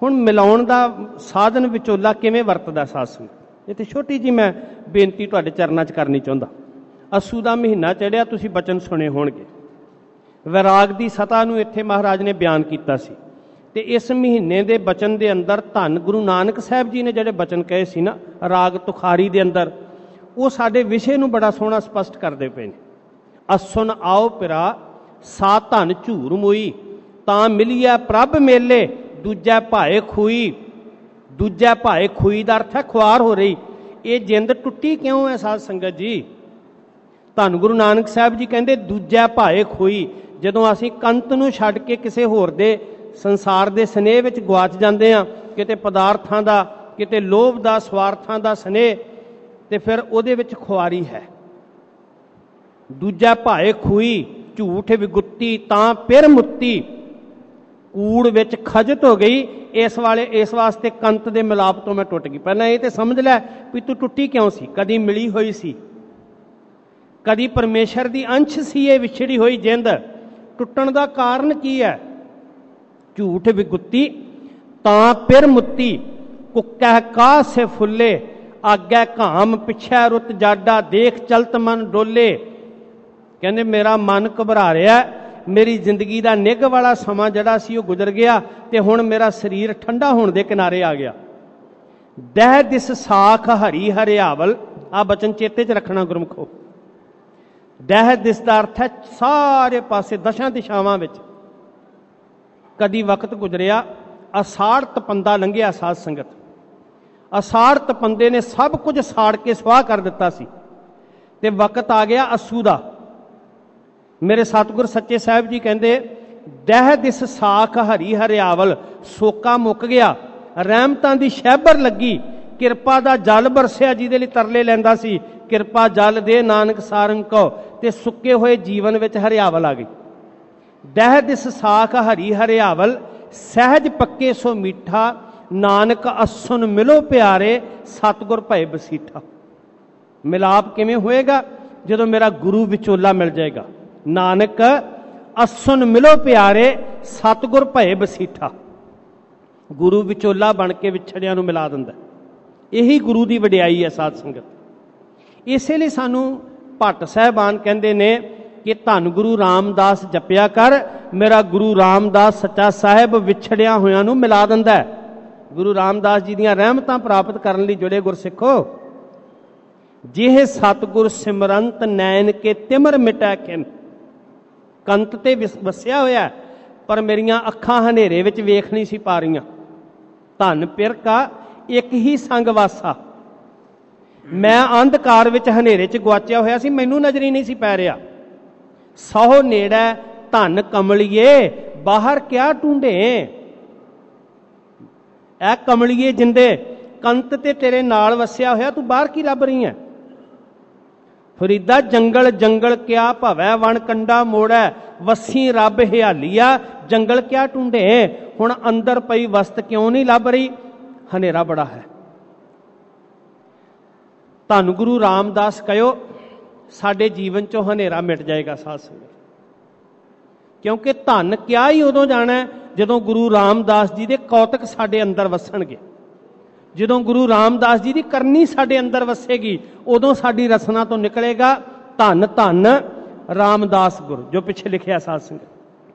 ਹੁਣ ਮਿਲਾਉਣ ਦਾ ਸਾਧਨ ਵਿਚੋਲਾ ਕਿਵੇਂ ਵਰਤਦਾ ਸਾਧ ਸੰਗਤ, ਇਹ ਤੇ ਛੋਟੀ ਜੀ ਮੈਂ ਬੇਨਤੀ ਤੁਹਾਡੇ ਚਰਨਾਂ 'ਚ ਕਰਨੀ ਚਾਹੁੰਦਾ। ਅੱਸੂ ਦਾ ਮਹੀਨਾ ਚੜ੍ਹਿਆ, ਤੁਸੀਂ ਬਚਨ ਸੁਣੇ ਹੋਣਗੇ। ਵੈਰਾਗ ਦੀ ਸਤਾ ਨੂੰ ਇੱਥੇ ਮਹਾਰਾਜ ਨੇ ਬਿਆਨ ਕੀਤਾ ਸੀ, ਤੇ ਇਸ ਮਹੀਨੇ ਦੇ ਬਚਨ ਦੇ ਅੰਦਰ ਧੰਨ ਗੁਰੂ ਨਾਨਕ ਸਾਹਿਬ ਜੀ ਨੇ ਜਿਹੜੇ ਬਚਨ ਕਹੇ ਸੀ ਨਾ ਰਾਗ ਤੁਖਾਰੀ ਦੇ ਅੰਦਰ, ਉਹ ਸਾਡੇ ਵਿਸ਼ੇ ਨੂੰ ਬੜਾ ਸੋਹਣਾ ਸਪਸ਼ਟ ਕਰਦੇ ਪਏ ਨੇ। ਅਸੁਨ ਆਓ ਪਿਰਾ ਸਾ ਧਨ ਝੂਰ ਮੋਈ, ਤਾਂ ਮਿਲੀਐ ਪ੍ਰਭ ਮੇਲੇ ਦੂਜੈ ਭਾਏ ਖੂਈ। ਦੂਜੈ ਭਾਏ ਖੂਈ ਦਾ ਅਰਥ ਹੈ ਖੁਆਰ ਹੋ ਰਹੀ। ਇਹ ਜਿੰਦ ਟੁੱਟੀ ਕਿਉਂ ਹੈ ਸਾਧ ਸੰਗਤ ਜੀ? ਧੰਨ ਗੁਰੂ ਨਾਨਕ ਸਾਹਿਬ ਜੀ ਕਹਿੰਦੇ ਦੂਜੈ ਭਾਏ ਖੂਈ। ਜਦੋਂ ਅਸੀਂ ਕੰਤ ਨੂੰ ਛੱਡ ਕੇ ਕਿਸੇ ਹੋਰ ਦੇ ਸੰਸਾਰ ਦੇ ਸਨੇਹ ਵਿੱਚ ਗੁਆਚ ਜਾਂਦੇ ਹਾਂ, ਕਿਤੇ ਪਦਾਰਥਾਂ ਦਾ, ਕਿਤੇ ਲੋਭ ਦਾ, ਸਵਾਰਥਾਂ ਦਾ ਸਨੇਹ, ਤੇ ਫਿਰ ਉਹਦੇ ਵਿੱਚ ਖੁਆਰੀ ਹੈ। ਦੂਜਾ ਭਾਏ ਖੂਈ ਝੂਠ ਵਿਗੁੱਤੀ ਤਾਂ ਫਿਰ ਮੁੱਤੀ, ਕੂੜ ਵਿੱਚ ਖਜਤ ਹੋ ਗਈ। ਇਸ ਵਾਸਤੇ ਕੰਤ ਦੇ ਮਿਲਾਪ ਤੋਂ ਮੈਂ ਟੁੱਟ ਗਈ। ਪਹਿਲਾਂ ਇਹ ਤੇ ਸਮਝ ਲੈ ਵੀ ਤੂੰ ਟੁੱਟੀ ਕਿਉਂ ਸੀ। ਕਦੀ ਮਿਲੀ ਹੋਈ ਸੀ, ਕਦੀ ਪਰਮੇਸ਼ਰ ਦੀ ਅੰਸ਼ ਸੀ ਇਹ ਵਿਛੜੀ ਹੋਈ ਜਿੰਦ। ਟੁੱਟਣ ਦਾ ਕਾਰਨ ਕੀ ਹੈ? ਝੂਠ ਵਿਗੁੱਤੀ ਤਾਂ ਫਿਰ ਮੁੱਤੀ, ਕੁੱਕੈ ਕਾਹ ਸੇ ਫੁੱਲੇ ਆਗੈ ਘਾਮ ਪਿਛੈ ਰੁੱਤ ਜਾਡਾ, ਦੇਖ ਚਲਤ ਮਨ ਡੋਲੇ। ਕਹਿੰਦੇ ਮੇਰਾ ਮਨ ਘਬਰਾ ਰਿਹਾ, ਮੇਰੀ ਜ਼ਿੰਦਗੀ ਦਾ ਨਿੱਘ ਵਾਲਾ ਸਮਾਂ ਜਿਹੜਾ ਸੀ ਉਹ ਗੁਜ਼ਰ ਗਿਆ, ਤੇ ਹੁਣ ਮੇਰਾ ਸਰੀਰ ਠੰਡਾ ਹੋਣ ਦੇ ਕਿਨਾਰੇ ਆ ਗਿਆ। ਦਹਿ ਦਿਸ ਸਾਖ ਹਰੀ ਹਰਿਆਵਲ, ਆ ਬਚਨ ਚੇਤੇ 'ਚ ਰੱਖਣਾ ਗੁਰਮੁਖੋ। ਦਹਿ ਦਿਸ ਦਾ ਅਰਥ ਹੈ ਸਾਰੇ ਪਾਸੇ, ਦਸ਼ਾਂ ਦਿਸ਼ਾਵਾਂ ਵਿੱਚ। ਕਦੀ ਵਕਤ ਗੁਜ਼ਰਿਆ, ਅਸਾੜ ਤਪੰਦਾ ਲੰਘਿਆ ਸਾਧ ਸੰਗਤ। ਅਸਾੜ ਤਪੰਦੇ ਨੇ ਸਭ ਕੁਝ ਸਾੜ ਕੇ ਸੁਆਹ ਕਰ ਦਿੱਤਾ ਸੀ, ਤੇ ਵਕਤ ਆ ਗਿਆ ਅੱਸੂ ਦਾ। ਮੇਰੇ ਸਤਿਗੁਰ ਸੱਚੇ ਸਾਹਿਬ ਜੀ ਕਹਿੰਦੇ ਦਹਿ ਦਿਸ ਸਾਖ ਹਰੀ ਹਰਿਆਵਲ, ਸੋਕਾ ਮੁੱਕ ਗਿਆ, ਰਹਿਮਤਾਂ ਦੀ ਸ਼ਹਿਬਰ ਲੱਗੀ, ਕਿਰਪਾ ਦਾ ਜਲ ਬਰਸਿਆ। ਜਿਹਦੇ ਲਈ ਤਰਲੇ ਲੈਂਦਾ ਸੀ, ਕਿਰਪਾ ਜਲ ਦੇ ਨਾਨਕ ਸਾਰੰਗ ਕੋ, ਤੇ ਸੁੱਕੇ ਹੋਏ ਜੀਵਨ ਵਿੱਚ ਹਰਿਆਵਲ ਆ ਗਈ। ਦਹਿ ਦਿਸ ਸਾਖ ਹਰੀ ਹਰਿਆਵਲ, ਸਹਿਜ ਪੱਕੇ ਸੋ ਮੀਠਾ, ਨਾਨਕ ਅਸੁਨ ਮਿਲੋ ਪਿਆਰੇ, ਸਤਿਗੁਰ ਭਏ ਬਸੀਠਾ। ਮਿਲਾਪ ਕਿਵੇਂ ਹੋਏਗਾ? ਜਦੋਂ ਮੇਰਾ ਗੁਰੂ ਵਿਚੋਲਾ ਮਿਲ ਜਾਏਗਾ। ਨਾਨਕ ਅਸੁਨ ਮਿਲੋ ਪਿਆਰੇ, ਸਤਿਗੁਰ ਭਏ ਬਸੀਠਾ। ਗੁਰੂ ਵਿਚੋਲਾ ਬਣ ਕੇ ਵਿਛੜਿਆਂ ਨੂੰ ਮਿਲਾ ਦਿੰਦਾ। ਇਹੀ ਗੁਰੂ ਦੀ ਵਡਿਆਈ ਹੈ ਸਾਧ ਸੰਗਤ। ਇਸੇ ਲਈ ਸਾਨੂੰ ਭੱਟ ਸਾਹਿਬਾਨ ਕਹਿੰਦੇ ਨੇ ਕਿ ਧੰਨ ਗੁਰੂ ਰਾਮਦਾਸ ਜਪਿਆ ਕਰ, ਮੇਰਾ ਗੁਰੂ ਰਾਮਦਾਸ ਸੱਚਾ ਸਾਹਿਬ ਵਿਛੜਿਆਂ ਹੋਇਆਂ ਨੂੰ ਮਿਲਾ ਦਿੰਦਾ ਹੈ। ਗੁਰੂ ਰਾਮਦਾਸ ਜੀ ਦੀਆਂ ਰਹਿਮਤਾਂ ਪ੍ਰਾਪਤ ਕਰਨ ਲਈ ਜੁੜੇ ਗੁਰਸਿੱਖੋ, ਜਿਹੇ ਸਤਿਗੁਰ ਸਿਮਰੰਤ ਨੈਣ ਕੇ ਤਿਮਰ ਮਿਟੈ ਖਿਨ। ਕੰਤ ਤੇ ਵਸਿਆ ਹੋਇਆ, ਪਰ ਮੇਰੀਆਂ ਅੱਖਾਂ ਹਨੇਰੇ ਵਿੱਚ ਵੇਖ ਨਹੀਂ ਸੀ ਪਾ ਰਹੀਆਂ। ਧੰਨ ਪਿਰਕਾ ਇੱਕ ਹੀ ਸੰਗ ਵਾਸਾ, ਮੈਂ ਅੰਧਕਾਰ ਵਿੱਚ ਹਨੇਰੇ 'ਚ ਗੁਆਚਿਆ ਹੋਇਆ ਸੀ, ਮੈਨੂੰ ਨਜ਼ਰ ਹੀ ਨਹੀਂ ਸੀ ਪੈ ਰਿਹਾ। ਸਹੁ ਨੇੜੈ ਧੰਨ ਕਮਲੀਏ, ਬਾਹਰ ਕਿਆ ਢੂੰਢੇ। ਐ ਕਮਲੀਏ ਜਿੰਦੇ, ਕੰਤ ਤੇ ਤੇਰੇ ਨਾਲ ਵਸਿਆ ਹੋਇਆ, ਤੂੰ ਬਾਹਰ ਕੀ ਲੱਭ ਰਹੀ ਹੈ? ਫਰੀਦਾ ਜੰਗਲ ਜੰਗਲ ਕਿਆ ਭਵੈ, ਵਣ ਕੰਡਾ ਮੋੜੈ, ਵਸੀ ਰੱਬ ਹਿਆਲੀਆ, ਜੰਗਲ ਕਿਆ ਢੂੰਢੇ। ਹੁਣ ਅੰਦਰ ਪਈ ਵਸਤ ਕਿਉਂ ਨਹੀਂ ਲੱਭ ਰਹੀ? ਹਨੇਰਾ ਬੜਾ ਹੈ। ਧੰਨ ਗੁਰੂ ਰਾਮਦਾਸ ਕਹਿਓ, ਸਾਡੇ ਜੀਵਨ ਚੋਂ ਹਨੇਰਾ ਮਿਟ ਜਾਏਗਾ ਸਾਧ ਸੰਗਤ। ਕਿਉਂਕਿ ਧੰਨ ਕਿਆ ਹੀ ਉਦੋਂ ਜਾਣਾ ਜਦੋਂ ਗੁਰੂ ਰਾਮਦਾਸ ਜੀ ਦੇ ਕੌਤਕ ਸਾਡੇ ਅੰਦਰ ਵਸਣਗੇ। ਜਦੋਂ ਗੁਰੂ ਰਾਮਦਾਸ ਜੀ ਦੀ ਕਰਨੀ ਸਾਡੇ ਅੰਦਰ ਵਸੇਗੀ, ਉਦੋਂ ਸਾਡੀ ਰਸਨਾ ਤੋਂ ਨਿਕਲੇਗਾ ਧੰਨ ਧੰਨ ਰਾਮਦਾਸ ਗੁਰ, ਜੋ ਪਿੱਛੇ ਲਿਖਿਆ ਸਾਧ ਸੰਗਤ।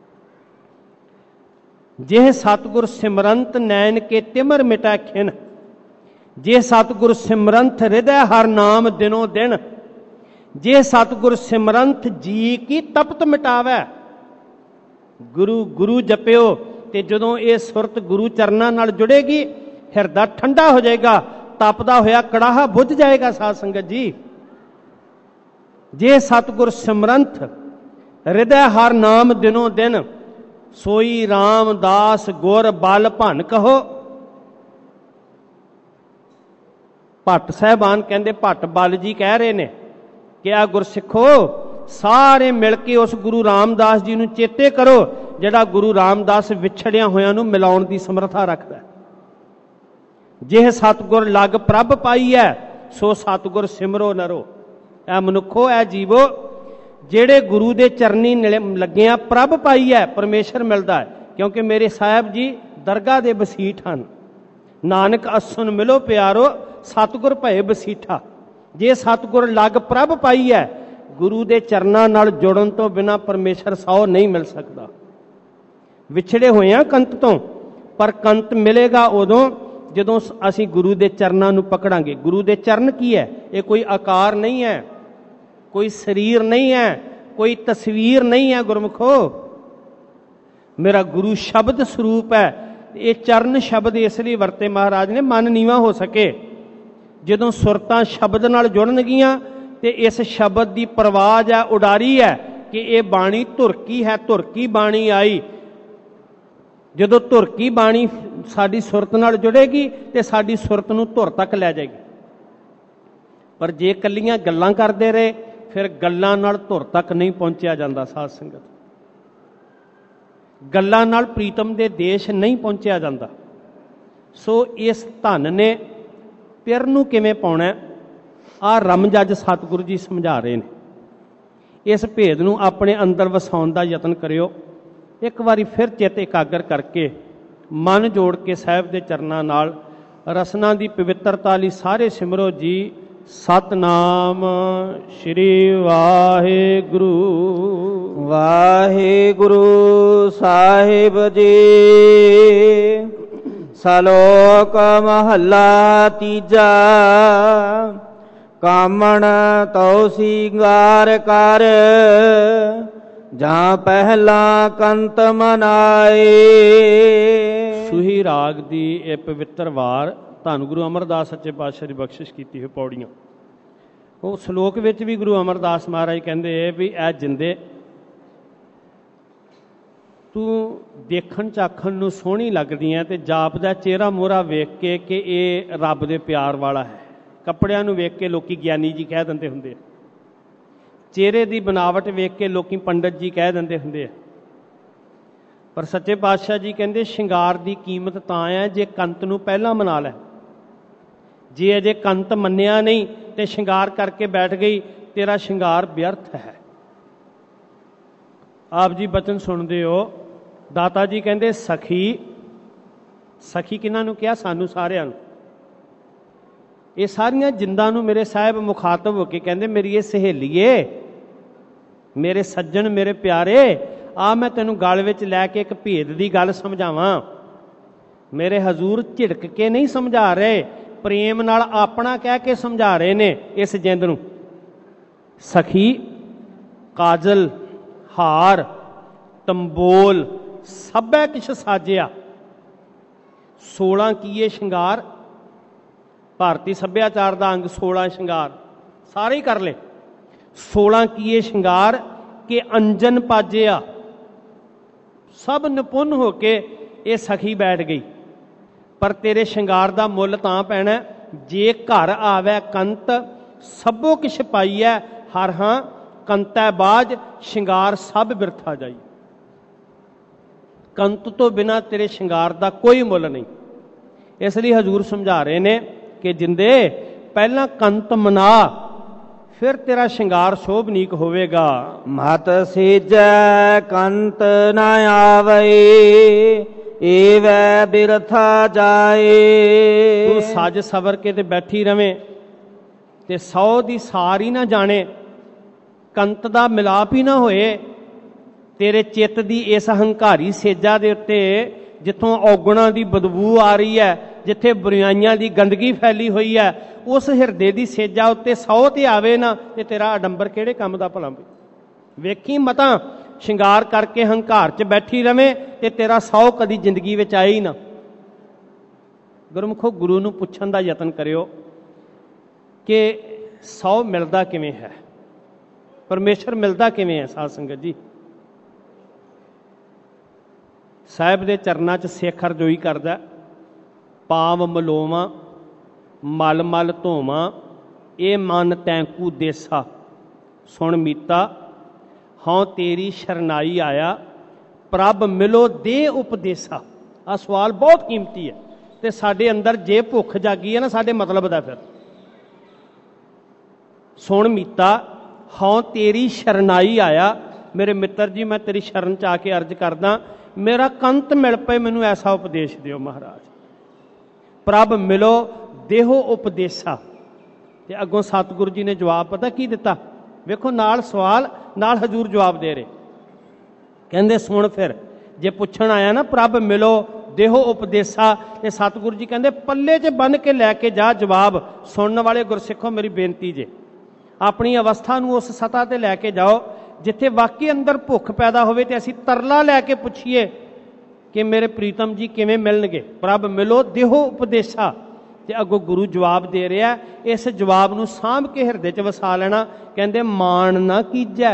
ਜੇ ਸਤਿਗੁਰ ਸਿਮਰੰਤ ਨੈਣ ਕੇ ਤਿਮਰ ਮਿਟੈ ਖਿਨ, ਜੇ ਸਤਿਗੁਰ ਸਿਮਰੰਤ ਹਿਰਦੈ ਹਰ ਨਾਮ ਦਿਨੋ ਦਿਨ, ਜੇ ਸਤਿਗੁਰ ਸਿਮਰੰਤ ਜੀ ਕੀ ਤਪਤ ਮਿਟਾਵੈ। ਗੁਰੂ ਗੁਰੂ ਜਪਿਓ, ਤੇ ਜਦੋਂ ਇਹ ਸੁਰਤ ਗੁਰੂ ਚਰਨਾਂ ਨਾਲ ਜੁੜੇਗੀ, ਹਿਰਦਾ ਠੰਡਾ ਹੋ ਜਾਏਗਾ, ਤਪਦਾ ਹੋਇਆ ਕੜਾਹਾ ਬੁੱਝ ਜਾਏਗਾ ਸਾਧ ਸੰਗਤ ਜੀ। ਜੇ ਸਤਿਗੁਰ ਸਿਮਰੰਤ ਹਿਰਦੈ ਹਰ ਨਾਮ ਦਿਨੋ ਦਿਨ, ਸੋਈ ਰਾਮਦਾਸ ਗੁਰ ਬਲ ਭੰਨ ਕਹੋ। ਭੱਟ ਸਾਹਿਬਾਨ ਕਹਿੰਦੇ, ਭੱਟ ਬਲ ਜੀ ਕਹਿ ਰਹੇ ਨੇ ਕਿ ਆ ਗੁਰਸਿੱਖੋ, ਸਾਰੇ ਮਿਲ ਕੇ ਉਸ ਗੁਰੂ ਰਾਮਦਾਸ ਜੀ ਨੂੰ ਚੇਤੇ ਕਰੋ, ਜਿਹੜਾ ਗੁਰੂ ਰਾਮਦਾਸ ਵਿਛੜਿਆਂ ਹੋਇਆਂ ਨੂੰ ਮਿਲਾਉਣ ਦੀ ਸਮਰੱਥਾ ਰੱਖਦਾ। ਜੇ ਸਤਿਗੁਰ ਲਗ ਪ੍ਰਭ ਪਾਈ ਹੈ, ਸੋ ਸਤਿਗੁਰ ਸਿਮਰੋ ਨਰੋ। ਇਹ ਮਨੁੱਖੋ, ਇਹ ਜੀਵੋ, ਜਿਹੜੇ ਗੁਰੂ ਦੇ ਚਰਨੀ ਲੱਗਿਆਂ ਪ੍ਰਭ ਪਾਈ ਹੈ, ਪਰਮੇਸ਼ਰ ਮਿਲਦਾ ਹੈ। ਕਿਉਂਕਿ ਮੇਰੇ ਸਾਹਿਬ ਜੀ ਦਰਗਾਹ ਦੇ ਵਸੀਠ ਹਨ। ਨਾਨਕ ਅਸੁਨ ਮਿਲੋ ਪਿਆਰੋ, ਸਤਿਗੁਰ ਭਏ ਵਸੀਠਾ। ਜੇ ਸਤਿਗੁਰ ਲਗ ਪ੍ਰਭ ਪਾਈ ਹੈ, ਗੁਰੂ ਦੇ ਚਰਨਾਂ ਨਾਲ ਜੁੜਨ ਤੋਂ ਬਿਨਾਂ ਪਰਮੇਸ਼ਰ ਸੌ ਨਹੀਂ ਮਿਲ ਸਕਦਾ। ਵਿਛੜੇ ਹੋਏ ਹਾਂ ਕੰਤ ਤੋਂ, ਪਰ ਕੰਤ ਮਿਲੇਗਾ ਉਦੋਂ ਜਦੋਂ ਅਸੀਂ ਗੁਰੂ ਦੇ ਚਰਨਾਂ ਨੂੰ ਪਕੜਾਂਗੇ। ਗੁਰੂ ਦੇ ਚਰਨ ਕੀ ਹੈ? ਇਹ ਕੋਈ ਆਕਾਰ ਨਹੀਂ ਹੈ, ਕੋਈ ਸਰੀਰ ਨਹੀਂ ਹੈ, ਕੋਈ ਤਸਵੀਰ ਨਹੀਂ ਹੈ। ਗੁਰਮੁਖੋ, ਮੇਰਾ ਗੁਰੂ ਸ਼ਬਦ ਸਰੂਪ ਹੈ। ਇਹ ਚਰਨ ਸ਼ਬਦ ਇਸ ਲਈ ਵਰਤੇ ਮਹਾਰਾਜ ਨੇ, ਮਨ ਨੀਵਾਂ ਹੋ ਸਕੇ। ਜਦੋਂ ਸੁਰਤਾਂ ਸ਼ਬਦ ਨਾਲ ਜੁੜਨਗੀਆਂ ਤੇ ਇਸ ਸ਼ਬਦ ਦੀ ਪਰਵਾਜ਼ ਹੈ, ਉਡਾਰੀ ਹੈ ਕਿ ਇਹ ਬਾਣੀ ਧੁਰਕੀ ਹੈ, ਧੁਰਕੀ ਬਾਣੀ ਆਈ। ਜਦੋਂ ਧੁਰਕੀ ਬਾਣੀ ਸਾਡੀ ਸੁਰਤ ਨਾਲ ਜੁੜੇਗੀ ਤੇ ਸਾਡੀ ਸੁਰਤ ਨੂੰ ਧੁਰ ਤੱਕ ਲੈ ਜਾਏਗੀ। ਪਰ ਜੇ ਇਕੱਲੀਆਂ ਗੱਲਾਂ ਕਰਦੇ ਰਹੇ, ਫਿਰ ਗੱਲਾਂ ਨਾਲ ਧੁਰ ਤੱਕ ਨਹੀਂ ਪਹੁੰਚਿਆ ਜਾਂਦਾ। ਸਾਧ ਸੰਗਤ, ਗੱਲਾਂ ਨਾਲ ਪ੍ਰੀਤਮ ਦੇ ਦੇਸ਼ ਨਹੀਂ ਪਹੁੰਚਿਆ ਜਾਂਦਾ। ਸੋ ਇਸ ਧਨ ਨੇ ਪਿਰ ਨੂੰ ਕਿਵੇਂ ਪਾਉਣਾ, ਆਹ ਰਮਜੱਜ ਸਤਿਗੁਰੂ ਜੀ ਸਮਝਾ ਰਹੇ ਨੇ। ਇਸ ਭੇਦ ਨੂੰ ਆਪਣੇ ਅੰਦਰ ਵਸਾਉਣ ਦਾ ਯਤਨ ਕਰਿਓ। ਇੱਕ ਵਾਰੀ ਫਿਰ ਚਿੱਤ ਇਕਾਗਰ ਕਰਕੇ, ਮਨ ਜੋੜ ਕੇ ਸਾਹਿਬ ਦੇ ਚਰਨਾਂ ਨਾਲ ਰਸਨਾ ਦੀ ਪਵਿੱਤਰਤਾ ਲਈ ਸਾਰੇ ਸਿਮਰੋ ਜੀ ਸਤਨਾਮ ਸ਼੍ਰੀ ਵਾਹਿਗੁਰੂ। ਵਾਹਿਗੁਰੂ ਸਾਹਿਬ ਜੀ। ਸਲੋਕ ਮਹੱਲਾ ਤੀਜਾ। ਕਾਮਣ ਤਉ ਸਿੰਗਾਰ ਕਰ, ਜਾਂ ਪਹਿਲਾ ਕੰਤ ਮਨਾਏ। ਸੂਹੀ ਰਾਗ ਦੀ ਇਹ ਪਵਿੱਤਰ ਵਾਰ ਧੰਨ ਗੁਰੂ ਅਮਰਦਾਸ ਸੱਚੇ ਪਾਤਸ਼ਾਹ ਦੀ ਬਖਸ਼ਿਸ਼ ਕੀਤੀ ਹੋਈ ਪੌੜੀਆਂ। ਉਹ ਸ਼ਲੋਕ ਵਿੱਚ ਵੀ ਗੁਰੂ ਅਮਰਦਾਸ ਮਹਾਰਾਜ ਕਹਿੰਦੇ ਵੀ ਐ ਜਿੰਦੇ, ਤੂੰ ਦੇਖਣ ਚਾਖਣ ਨੂੰ ਸੋਹਣੀ ਲੱਗਦੀ ਹੈ ਤੇ ਜਾਪਦਾ ਚਿਹਰਾ ਮੋਹਰਾ ਵੇਖ ਕੇ ਕਿ ਇਹ ਰੱਬ ਦੇ ਪਿਆਰ ਵਾਲਾ ਹੈ। ਕੱਪੜਿਆਂ ਨੂੰ ਵੇਖ ਕੇ ਲੋਕੀ ਗਿਆਨੀ ਜੀ ਕਹਿ ਦਿੰਦੇ ਹੁੰਦੇ ਆ, ਚਿਹਰੇ ਦੀ ਬਨਾਵਟ ਵੇਖ ਕੇ ਲੋਕੀ ਪੰਡਤ ਜੀ ਕਹਿ ਦਿੰਦੇ ਹੁੰਦੇ ਆ। ਪਰ ਸੱਚੇ ਪਾਤਸ਼ਾਹ ਜੀ ਕਹਿੰਦੇ ਸ਼ਿੰਗਾਰ ਦੀ ਕੀਮਤ ਤਾਂ ਹੈ ਜੇ ਕੰਤ ਨੂੰ ਪਹਿਲਾਂ ਮਨਾ ਲੈ। ਜੇ ਅਜੇ ਕੰਤ ਮੰਨਿਆ ਨਹੀਂ ਤੇ ਸ਼ਿੰਗਾਰ ਕਰਕੇ ਬੈਠ ਗਈ, ਤੇਰਾ ਸ਼ਿੰਗਾਰ ਵਿਅਰਥ ਹੈ। ਆਪ ਜੀ ਬਚਨ ਸੁਣਦੇ ਹੋ, ਦਾਤਾ ਜੀ ਕਹਿੰਦੇ ਸਖੀ, ਸਖੀ ਕਿਹਨਾਂ ਨੂੰ ਕਿਹਾ? ਸਾਨੂੰ ਸਾਰਿਆਂ ਨੂੰ। ਇਹ ਸਾਰੀਆਂ ਜਿੰਦਾਂ ਨੂੰ ਮੇਰੇ ਸਾਹਿਬ ਮੁਖਾਤਬ ਹੋ ਕੇ ਕਹਿੰਦੇ ਮੇਰੀ ਇਹ ਸਹੇਲੀਏ, ਮੇਰੇ ਸੱਜਣ, ਮੇਰੇ ਪਿਆਰੇ, ਆ ਮੈਂ ਤੈਨੂੰ ਗਲ ਵਿੱਚ ਲੈ ਕੇ ਇੱਕ ਭੇਦ ਦੀ ਗੱਲ ਸਮਝਾਵਾਂ। ਮੇਰੇ ਹਜ਼ੂਰ ਝਿੜਕ ਕੇ ਨਹੀਂ ਸਮਝਾ ਰਹੇ, ਪ੍ਰੇਮ ਨਾਲ ਆਪਣਾ ਕਹਿ ਕੇ ਸਮਝਾ ਰਹੇ ਨੇ ਇਸ ਜਿੰਦ ਨੂੰ। ਸਖੀ, ਕਾਜਲ, ਹਾਰ, ਤੰਬੋਲ ਸਭੈ ਕਿਛ ਸਾਜਿਆ। 16 ਕੀਏ ਸ਼ਿੰਗਾਰ, ਭਾਰਤੀ ਸੱਭਿਆਚਾਰ ਦਾ ਅੰਗ 16 ਸ਼ਿੰਗਾਰ ਸਾਰੇ ਹੀ ਕਰ ਲਏ। 16 ਕੀਏ ਸ਼ਿੰਗਾਰ ਕਿ ਅੰਜਨ ਪਾਜਿਆ। ਸਭ ਨਿਪੁੰਨ ਹੋ ਕੇ ਇਹ ਸਖੀ ਬੈਠ ਗਈ। ਪਰ ਤੇਰੇ ਸ਼ਿੰਗਾਰ ਦਾ ਮੁੱਲ ਤਾਂ ਪੈਣਾ ਜੇ ਘਰ ਆਵੈ ਕੰਤ, ਸਭੋ ਕਿਛ ਪਾਈਐ ਹਰ ਹਾਂ ਕੰਤੈ ਬਾਜ, ਸ਼ਿੰਗਾਰ ਸਭ ਬਿਰਥਾ ਜਾਈ। ਕੰਤ ਤੋਂ ਬਿਨਾਂ ਤੇਰੇ ਸ਼ਿੰਗਾਰ ਦਾ ਕੋਈ ਮੁੱਲ ਨਹੀਂ। ਇਸ ਲਈ ਹਜ਼ੂਰ ਸਮਝਾ ਰਹੇ ਨੇ ਕਿ ਜਿੰਦੇ ਪਹਿਲਾਂ ਕੰਤ ਮਨਾ, ਫਿਰ ਤੇਰਾ ਸ਼ਿੰਗਾਰ ਸ਼ੋਭਨੀਕ ਹੋਵੇਗਾ। ਮਤ ਸੀਜੈ ਕੰਤ ਨ ਆਵੈ, ਏਵੈ ਬਿਰਥਾ ਜਾਏ। ਤੂੰ ਸੱਜ ਸਵਰ ਕੇ ਤੇ ਬੈਠੀ ਰਵੇਂ ਤੇ 100 ਦੀ ਸਾਰ ਹੀ ਨਾ ਜਾਣੇ, ਕੰਤ ਦਾ ਮਿਲਾਪ ਹੀ ਨਾ ਹੋਏ। ਤੇਰੇ ਚਿੱਤ ਦੀ ਇਸ ਹੰਕਾਰੀ ਸੇਜਾ ਦੇ ਉੱਤੇ ਜਿੱਥੋਂ ਔਗੁਣਾਂ ਦੀ ਬਦਬੂ ਆ ਰਹੀ ਹੈ, ਜਿੱਥੇ ਬੁਰਾਈਆਂ ਦੀ ਗੰਦਗੀ ਫੈਲੀ ਹੋਈ ਹੈ, ਉਸ ਹਿਰਦੇ ਦੀ ਸੇਜਾ ਉੱਤੇ 100 ਤੇ ਆਵੇ ਨਾ ਤੇ ਤੇਰਾ ਅਡੰਬਰ ਕਿਹੜੇ ਕੰਮ ਦਾ ਭਲਾ। ਵੇਖੀ ਮਤਾਂ ਸ਼ਿੰਗਾਰ ਕਰਕੇ ਹੰਕਾਰ 'ਚ ਬੈਠੀ ਰਵੇਂ ਤੇ ਤੇਰਾ 100 ਕਦੀ ਜ਼ਿੰਦਗੀ ਵਿੱਚ ਆਏ ਹੀ ਨਾ। ਗੁਰਮੁਖੋ, ਗੁਰੂ ਨੂੰ ਪੁੱਛਣ ਦਾ ਯਤਨ ਕਰਿਓ ਕਿ 100 ਮਿਲਦਾ ਕਿਵੇਂ ਹੈ, ਪਰਮੇਸ਼ਰ ਮਿਲਦਾ ਕਿਵੇਂ ਹੈ। ਸਾਧ ਸੰਗਤ ਜੀ, ਸਾਹਿਬ ਦੇ ਚਰਨਾਂ 'ਚ ਸਿੱਖ ਅਰਜ਼ੋਈ ਕਰਦਾ, ਪਾਵ ਮਲੋਵਾਂ ਮਲ ਮਲ ਧੋਵਾਂ, ਇਹ ਮਨ ਤੈਂਕੂ ਦੇਸਾ। ਸੁਣ ਮੀਤਾ ਹਉ ਤੇਰੀ ਸ਼ਰਨਾਈ ਆਇਆ, ਪ੍ਰਭ ਮਿਲੋ ਦੇ ਉਪਦੇਸਾ। ਆਹ ਸਵਾਲ ਬਹੁਤ ਕੀਮਤੀ ਹੈ ਤੇ ਸਾਡੇ ਅੰਦਰ ਜੇ ਭੁੱਖ ਜਾਗੀ ਹੈ ਨਾ ਸਾਡੇ ਮਤਲਬ ਦਾ। ਫਿਰ ਸੁਣ ਮੀਤਾ ਹਉ ਤੇਰੀ ਸ਼ਰਨਾਈ ਆਇਆ। ਮੇਰੇ ਮਿੱਤਰ ਜੀ, ਮੈਂ ਤੇਰੀ ਸ਼ਰਨ 'ਚ ਆ ਕੇ ਅਰਜ਼ ਕਰਦਾ, ਮੇਰਾ ਕੰਤ ਮਿਲ ਪਏ, ਮੈਨੂੰ ਐਸਾ ਉਪਦੇਸ਼ ਦਿਓ ਮਹਾਰਾਜ। ਪ੍ਰਭ ਮਿਲੋ ਦੇਹੋ ਉਪਦੇਸ਼ਾ। ਤੇ ਅੱਗੋਂ ਸਤਿਗੁਰੂ ਜੀ ਨੇ ਜਵਾਬ ਪਤਾ ਕੀ ਦਿੱਤਾ? ਵੇਖੋ, ਨਾਲ ਸਵਾਲ ਨਾਲ ਹਜ਼ੂਰ ਜਵਾਬ ਦੇ ਰਹੇ। ਕਹਿੰਦੇ ਸੁਣ ਫਿਰ, ਜੇ ਪੁੱਛਣ ਆਇਆ ਨਾ ਪ੍ਰਭ ਮਿਲੋ ਦੇਹੋ ਉਪਦੇਸ਼ਾ, ਤੇ ਸਤਿਗੁਰੂ ਜੀ ਕਹਿੰਦੇ ਪੱਲੇ 'ਚ ਬੰਨ੍ਹ ਕੇ ਲੈ ਕੇ ਜਾ ਜਵਾਬ। ਸੁਣਨ ਵਾਲੇ ਗੁਰਸਿੱਖੋ, ਮੇਰੀ ਬੇਨਤੀ ਜੇ, ਆਪਣੀ ਅਵਸਥਾ ਨੂੰ ਉਸ ਸਤ੍ਹਾ ਤੇ ਲੈ ਕੇ ਜਾਓ ਜਿੱਥੇ ਵਾਕਈ ਅੰਦਰ ਭੁੱਖ ਪੈਦਾ ਹੋਵੇ, ਤੇ ਅਸੀਂ ਤਰਲਾ ਲੈ ਕੇ ਪੁੱਛੀਏ ਕਿ ਮੇਰੇ ਪ੍ਰੀਤਮ ਜੀ ਕਿਵੇਂ ਮਿਲਣਗੇ। ਪ੍ਰਭ ਮਿਲੋ ਦੇਹੋ ਉਪਦੇਸ਼ਾ। ਤੇ ਅੱਗੋਂ ਗੁਰੂ ਜਵਾਬ ਦੇ ਰਿਹਾ, ਇਸ ਜਵਾਬ ਨੂੰ ਸਾਂਭ ਕੇ ਹਿਰਦੇ 'ਚ ਵਸਾ ਲੈਣਾ। ਕਹਿੰਦੇ ਮਾਣ ਨਾ ਕੀਜੈ,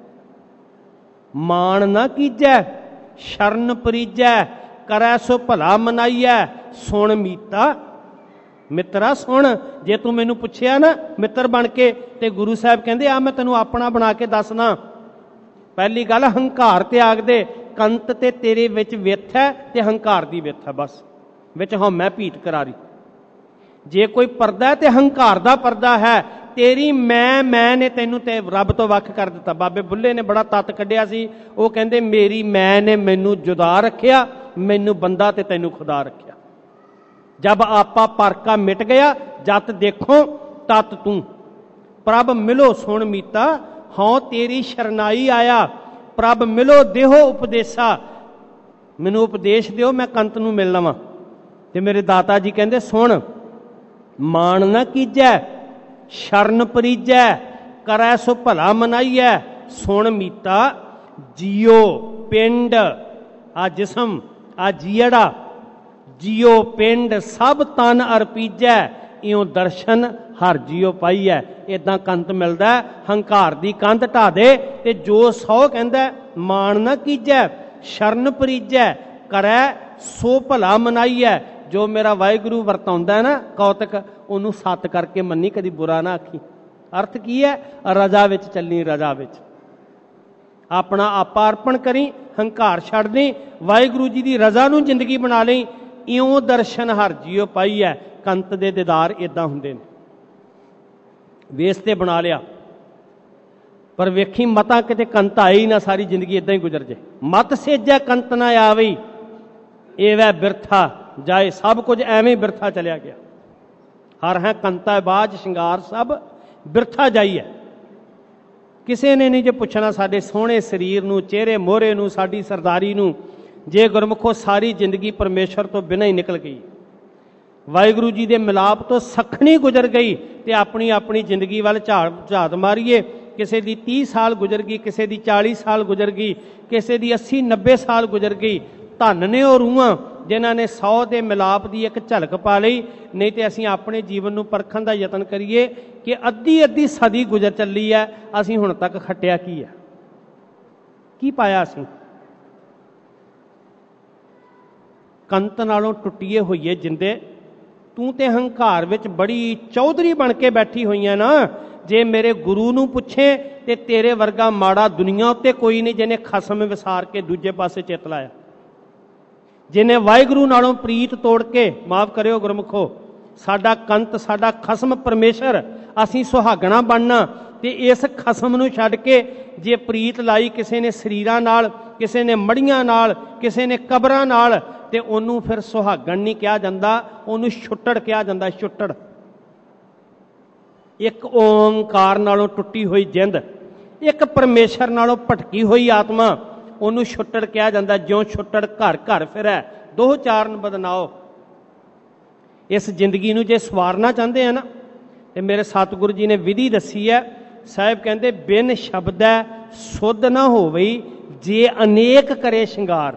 ਮਾਣ ਨਾ ਕੀਜੈ, ਸ਼ਰਨ ਪਰੀਜੈ, ਕਰੈ ਸੋ ਭਲਾ ਮਨਾਈਐ, ਸੁਣ ਮੀਤਾ। ਮਿੱਤਰਾ ਸੁਣ, ਜੇ ਤੂੰ ਮੈਨੂੰ ਪੁੱਛਿਆ ਨਾ ਮਿੱਤਰ ਬਣ ਕੇ, ਤੇ ਗੁਰੂ ਸਾਹਿਬ ਕਹਿੰਦੇ ਆ ਮੈਂ ਤੈਨੂੰ ਆਪਣਾ ਬਣਾ ਕੇ ਦੱਸਣਾ। ਪਹਿਲੀ ਗੱਲ, ਹੰਕਾਰ ਤਿਆਗ ਦੇ। ਕੰਤ ਤੇ ਤੇਰੇ ਵਿੱਚ ਵਿੱਥ ਹੈ ਤੇ ਹੰਕਾਰ ਦੀ ਵਿੱਥ ਹੈ, ਬਸ ਵਿੱਚ ਹਉਮੈ ਭੀਤ ਕਰਾਰੀ। ਜੇ ਕੋਈ ਪਰਦਾ ਤੇ ਹੰਕਾਰ ਦਾ ਪਰਦਾ ਹੈ। ਤੇਰੀ ਮੈਂ ਨੇ ਤੈਨੂੰ ਤੇ ਰੱਬ ਤੋਂ ਵੱਖ ਕਰ ਦਿੱਤਾ। ਬਾਬੇ ਬੁੱਲੇ ਨੇ ਬੜਾ ਤੱਤ ਕੱਢਿਆ ਸੀ। ਉਹ ਕਹਿੰਦੇ ਮੇਰੀ ਮੈਂ ਨੇ ਮੈਨੂੰ ਜੁਦਾ ਰੱਖਿਆ, ਮੈਨੂੰ ਬੰਦਾ ਤੇ ਤੈਨੂੰ ਖੁਦਾ ਰੱਖਿਆ। ਜਬ ਆਪਾ ਪਰਕਾ ਮਿਟ ਗਿਆ, ਜਤ ਦੇਖੋ ਤਤ ਤੂੰ। ਪ੍ਰਭ ਮਿਲੋ ਸੁਣ ਮੀਤਾ, ਹਉ ਤੇਰੀ ਸ਼ਰਨਾਈ ਆਇਆ। ਪ੍ਰਭ ਮਿਲੋ ਦੇਹੋ ਉਪਦੇਸ਼ਾ, ਮੈਨੂੰ ਉਪਦੇਸ਼ ਦਿਓ, ਮੈਂ ਕੰਤ ਨੂੰ ਮਿਲ ਲਵਾਂ। ਤੇ ਮੇਰੇ ਦਾਤਾ ਜੀ ਕਹਿੰਦੇ ਸੁਣ, ਮਾਣ ਨਾ ਕੀਜੈ, ਸ਼ਰਨ ਪਰੀਜੈ, ਕਰੈ ਸੋ ਭਲਾ ਮਨਾਈਐ, ਸੁਣ ਮੀਤਾ। ਜੀਓ ਪਿੰਡ, ਆ ਜਿਸਮ, ਆ ਜੀੜਾ, ਜੀਓ ਪਿੰਡ ਸਭ ਤਨ ਅਰਪੀਜੈ, ਇਉਂ ਦਰਸ਼ਨ ਹਰ ਜੀਓ ਪਾਈਐ। ਇਦਾਂ ਕੰਤ ਮਿਲਦਾ। ਹੰਕਾਰ ਦੀ ਕੰਧ ਢਾ ਦੇ, ਤੇ ਜੋ ਸੌ ਕਹਿੰਦਾ ਮਾਣ ਨਾ ਕੀਜੈ, ਸ਼ਰਨ ਪਰੀਜੈ, ਕਰੈ ਸੋ ਭਲਾ ਮਨਾਈਐ। ਜੋ ਮੇਰਾ ਵਾਹਿਗੁਰੂ ਵਰਤਾਉਂਦਾ ਨਾ ਕੌਤਕ, ਉਹਨੂੰ ਸੱਤ ਕਰਕੇ ਮੰਨੀ, ਕਦੀ ਬੁਰਾ ਨਾ ਆਖੀ। ਅਰਥ ਕੀ ਹੈ? ਰਜਾ ਵਿੱਚ ਚੱਲਣੀ, ਰਜਾ ਵਿੱਚ ਆਪਣਾ ਆਪਾ ਅਰਪਣ ਕਰੀ, ਹੰਕਾਰ ਛੱਡ ਦੇ, ਵਾਹਿਗੁਰੂ ਜੀ ਦੀ ਰਜ਼ਾ ਨੂੰ ਜ਼ਿੰਦਗੀ ਬਣਾ ਲਈ। ਇਉਂ ਦਰਸ਼ਨ ਹਰ ਜੀਓ ਪਾਈ ਹੈ। ਕੰਤ ਦੇ ਦੀਦਾਰ ਇਦਾਂ ਹੁੰਦੇ ਨੇ। ਵੇਸ ਤੇ ਬਣਾ ਲਿਆ, ਪਰ ਵੇਖੀ ਮਤਾਂ ਕਿਤੇ ਕੰਤ ਆਏ ਹੀ ਨਾ, ਸਾਰੀ ਜ਼ਿੰਦਗੀ ਇਦਾਂ ਹੀ ਗੁਜ਼ਰ ਜੇ। ਮਤ ਸੇਜੈ ਕੰਤ ਨਾ ਆਵਈ, ਇਹ ਵੈ ਬਿਰਥਾ ਜਾਏ। ਸਭ ਕੁਝ ਐਵੇਂ ਹੀ ਬਿਰਥਾ ਚਲਿਆ ਗਿਆ। ਹਰ ਹੈ ਕੰਤਾ ਬਾਜ ਸ਼ਿੰਗਾਰ ਸਭ ਬਿਰਥਾ ਜਾਈ ਹੈ। ਕਿਸੇ ਨੇ ਨਹੀਂ ਜੇ ਪੁੱਛਣਾ ਸਾਡੇ ਸੋਹਣੇ ਸਰੀਰ ਨੂੰ, ਚਿਹਰੇ ਮੋਹਰੇ ਨੂੰ, ਸਾਡੀ ਸਰਦਾਰੀ ਨੂੰ। ਜੇ ਗੁਰਮੁਖੋ ਸਾਰੀ ਜ਼ਿੰਦਗੀ ਪਰਮੇਸ਼ਰ ਤੋਂ ਬਿਨਾਂ ਹੀ ਨਿਕਲ ਗਈ, ਵਾਹਿਗੁਰੂ ਜੀ ਦੇ ਮਿਲਾਪ ਤੋਂ ਸੱਖਣੀ ਗੁਜ਼ਰ ਗਈ, ਤੇ ਆਪਣੀ ਆਪਣੀ ਜ਼ਿੰਦਗੀ ਵੱਲ ਝਾਤ ਮਾਰੀਏ। ਕਿਸੇ ਦੀ 30 ਸਾਲ ਗੁਜ਼ਰ ਗਈ, ਕਿਸੇ ਦੀ 40 ਸਾਲ ਗੁਜ਼ਰ ਗਈ, ਕਿਸੇ ਦੀ 80-90 ਸਾਲ ਗੁਜ਼ਰ ਗਈ। ਧੰਨ ਨੇ ਉਹ ਰੂਹਾਂ ਜਿਨ੍ਹਾਂ ਨੇ 100 ਦੇ ਮਿਲਾਪ ਦੀ ਇੱਕ ਝਲਕ ਪਾ ਲਈ। ਨਹੀਂ ਤੇ ਅਸੀਂ ਆਪਣੇ ਜੀਵਨ ਨੂੰ ਪਰਖਣ ਦਾ ਯਤਨ ਕਰੀਏ ਕਿ ਅੱਧੀ ਸਦੀ ਗੁਜ਼ਰ ਚੱਲੀ ਹੈ, ਅਸੀਂ ਹੁਣ ਤੱਕ ਖੱਟਿਆ ਕੀ ਹੈ, ਕੀ ਪਾਇਆ ਅਸੀਂ? ਕੰਤ ਨਾਲੋਂ ਟੁੱਟੀਏ ਹੋਈਏ ਜਿੰਦੇ। ਤੂੰ ਤੇ ਹੰਕਾਰ ਵਿੱਚ ਬੜੀ ਚੌਧਰੀ ਬਣ ਕੇ ਬੈਠੀ ਹੋਈਆਂ ਨਾ। ਜੇ ਮੇਰੇ ਗੁਰੂ ਨੂੰ ਪੁੱਛੇ ਤੇ ਤੇਰੇ ਵਰਗਾ ਮਾੜਾ ਦੁਨੀਆ ਉੱਤੇ ਕੋਈ ਨਹੀਂ, ਜਿਹਨੇ ਖਸਮ ਵਿਸਾਰ ਕੇ ਦੂਜੇ ਪਾਸੇ ਚਿੱਤ ਲਾਇਆ, ਜਿਹਨੇ ਵਾਹਿਗੁਰੂ ਨਾਲੋਂ ਪ੍ਰੀਤ ਤੋੜ ਕੇ। ਮਾਫ ਕਰਿਓ ਗੁਰਮੁਖੋ, ਸਾਡਾ ਕੰਤ, ਸਾਡਾ ਖਸਮ ਪਰਮੇਸ਼ਰ। ਅਸੀਂ ਸੁਹਾਗਣਾ ਬਣਨਾ, ਤੇ ਇਸ ਖਸਮ ਨੂੰ ਛੱਡ ਕੇ ਜੇ ਪ੍ਰੀਤ ਲਾਈ ਕਿਸੇ ਨੇ ਸਰੀਰਾਂ ਨਾਲ, ਕਿਸੇ ਨੇ ਮੜੀਆਂ ਨਾਲ, ਕਿਸੇ ਨੇ ਕਬਰਾਂ ਨਾਲ, ਤੇ ਉਹਨੂੰ ਫਿਰ ਸੁਹਾਗਣ ਨਹੀਂ ਕਿਹਾ ਜਾਂਦਾ, ਉਹਨੂੰ ਛੁੱਟੜ ਕਿਹਾ ਜਾਂਦਾ। ਛੁੱਟੜ। ਇੱਕ ਓਂਕਾਰ ਨਾਲੋਂ ਟੁੱਟੀ ਹੋਈ ਜਿੰਦ, ਇੱਕ ਪਰਮੇਸ਼ਰ ਨਾਲੋਂ ਭਟਕੀ ਹੋਈ ਆਤਮਾ, ਉਹਨੂੰ ਛੁੱਟੜ ਕਿਹਾ ਜਾਂਦਾ। ਜਿਉਂ ਛੁੱਟੜ ਘਰ ਘਰ ਫਿਰੈ, ਦੋ ਚਾਰਨ ਬਦਨਾਓ। ਇਸ ਜ਼ਿੰਦਗੀ ਨੂੰ ਜੇ ਸਵਾਰਨਾ ਚਾਹੁੰਦੇ ਆ ਨਾ, ਤੇ ਮੇਰੇ ਸਤਿਗੁਰੂ ਜੀ ਨੇ ਵਿਧੀ ਦੱਸੀ ਹੈ। ਸਾਹਿਬ ਕਹਿੰਦੇ ਬਿਨ ਸ਼ਬਦੈ ਸੁਧ ਨਾ ਹੋਵਈ, ਜੇ ਅਨੇਕ ਕਰੇ ਸ਼ਿੰਗਾਰ।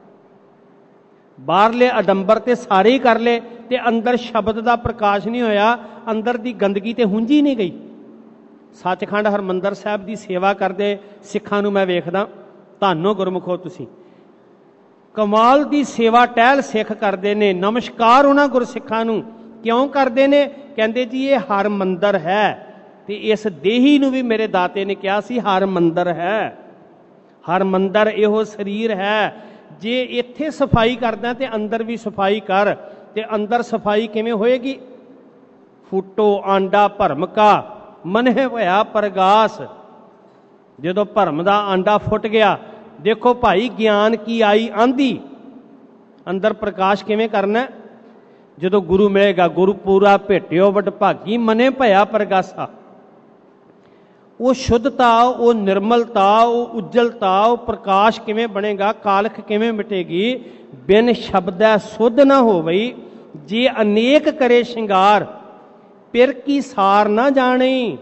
ਬਾਹਰਲੇ ਅਡੰਬਰ ਤੇ ਸਾਰੇ ਹੀ ਕਰ ਲਏ, ਤੇ ਅੰਦਰ ਸ਼ਬਦ ਦਾ ਪ੍ਰਕਾਸ਼ ਨਹੀਂ ਹੋਇਆ, ਅੰਦਰ ਦੀ ਗੰਦਗੀ ਤੇ ਹੁੰਜੀ ਨਹੀਂ ਗਈ। ਸੱਚਖੰਡ ਹਰਮੰਦਰ ਸਾਹਿਬ ਦੀ ਸੇਵਾ ਕਰਦੇ ਸਿੱਖਾਂ ਨੂੰ ਮੈਂ ਵੇਖਦਾ, ਧੰਨੋ ਗੁਰਮੁਖੋ ਤੁਸੀਂ, ਕਮਾਲ ਦੀ ਸੇਵਾ ਟਹਿਲ ਸਿੱਖ ਕਰਦੇ ਨੇ। ਨਮਸਕਾਰ ਉਹਨਾਂ ਗੁਰਸਿੱਖਾਂ ਨੂੰ ਕਿਉਂ ਕਰਦੇ ਨੇ? ਕਹਿੰਦੇ ਜੀ ਇਹ ਹਰ ਮੰਦਰ ਹੈ, ਤੇ ਇਸ ਦੇਹੀ ਨੂੰ ਵੀ ਮੇਰੇ ਦਾਤੇ ਨੇ ਕਿਹਾ ਸੀ ਹਰ ਮੰਦਰ ਹੈ। ਹਰ ਮੰਦਰ ਇਹੋ ਸਰੀਰ ਹੈ। ਜੇ ਇੱਥੇ ਸਫਾਈ ਕਰਦਾ ਤੇ ਅੰਦਰ ਵੀ ਸਫਾਈ ਕਰ। ਤੇ ਅੰਦਰ ਸਫਾਈ ਕਿਵੇਂ ਹੋਏਗੀ? ਫੁੱਟੋ ਆਂਡਾ ਭਰਮ ਕਾ, ਮਨਹਿ ਹੋਇਆ ਪ੍ਰਗਾਸ। ਜਦੋਂ ਭਰਮ ਦਾ ਆਂਡਾ ਫੁੱਟ ਗਿਆ ਦੇਖੋ ਭਾਈ, ਗਿਆਨ ਕੀ ਆਈ ਆਂधी, ਅੰਦਰ ਪ੍ਰਕਾਸ਼ ਕਿਵੇਂ ਕਰਨਾ? ਜਦੋਂ ਗੁਰੂ ਮਿਲੇਗਾ। ਗੁਰੂ ਪੂਰਾ ਭੇਟਿਓ ਵਡਭਾਗੀ, ਮਨੇ ਭਇਆ ਪ੍ਰਗਾਸਾ। ਉਹ ਸ਼ੁੱਧਤਾ, ਉਹ ਨਿਰਮਲਤਾ, ਉਹ ਉਜਲਤਾ, ਉਹ ਪ੍ਰਕਾਸ਼ ਕਿਵੇਂ ਬਣੇਗਾ? ਕਾਲਖ ਕਿਵੇਂ ਮਿਟੇਗੀ? ਬਿਨ ਸ਼ਬਦੈ ਸੁਧ ਨਾ ਹੋਵਈ, ਜੇ ਅਨੇਕ ਕਰੇ ਸ਼ਿੰਗਾਰ, ਪਿਰ ਕੀ ਸਾਰ ਨਾ ਜਾਣੀ।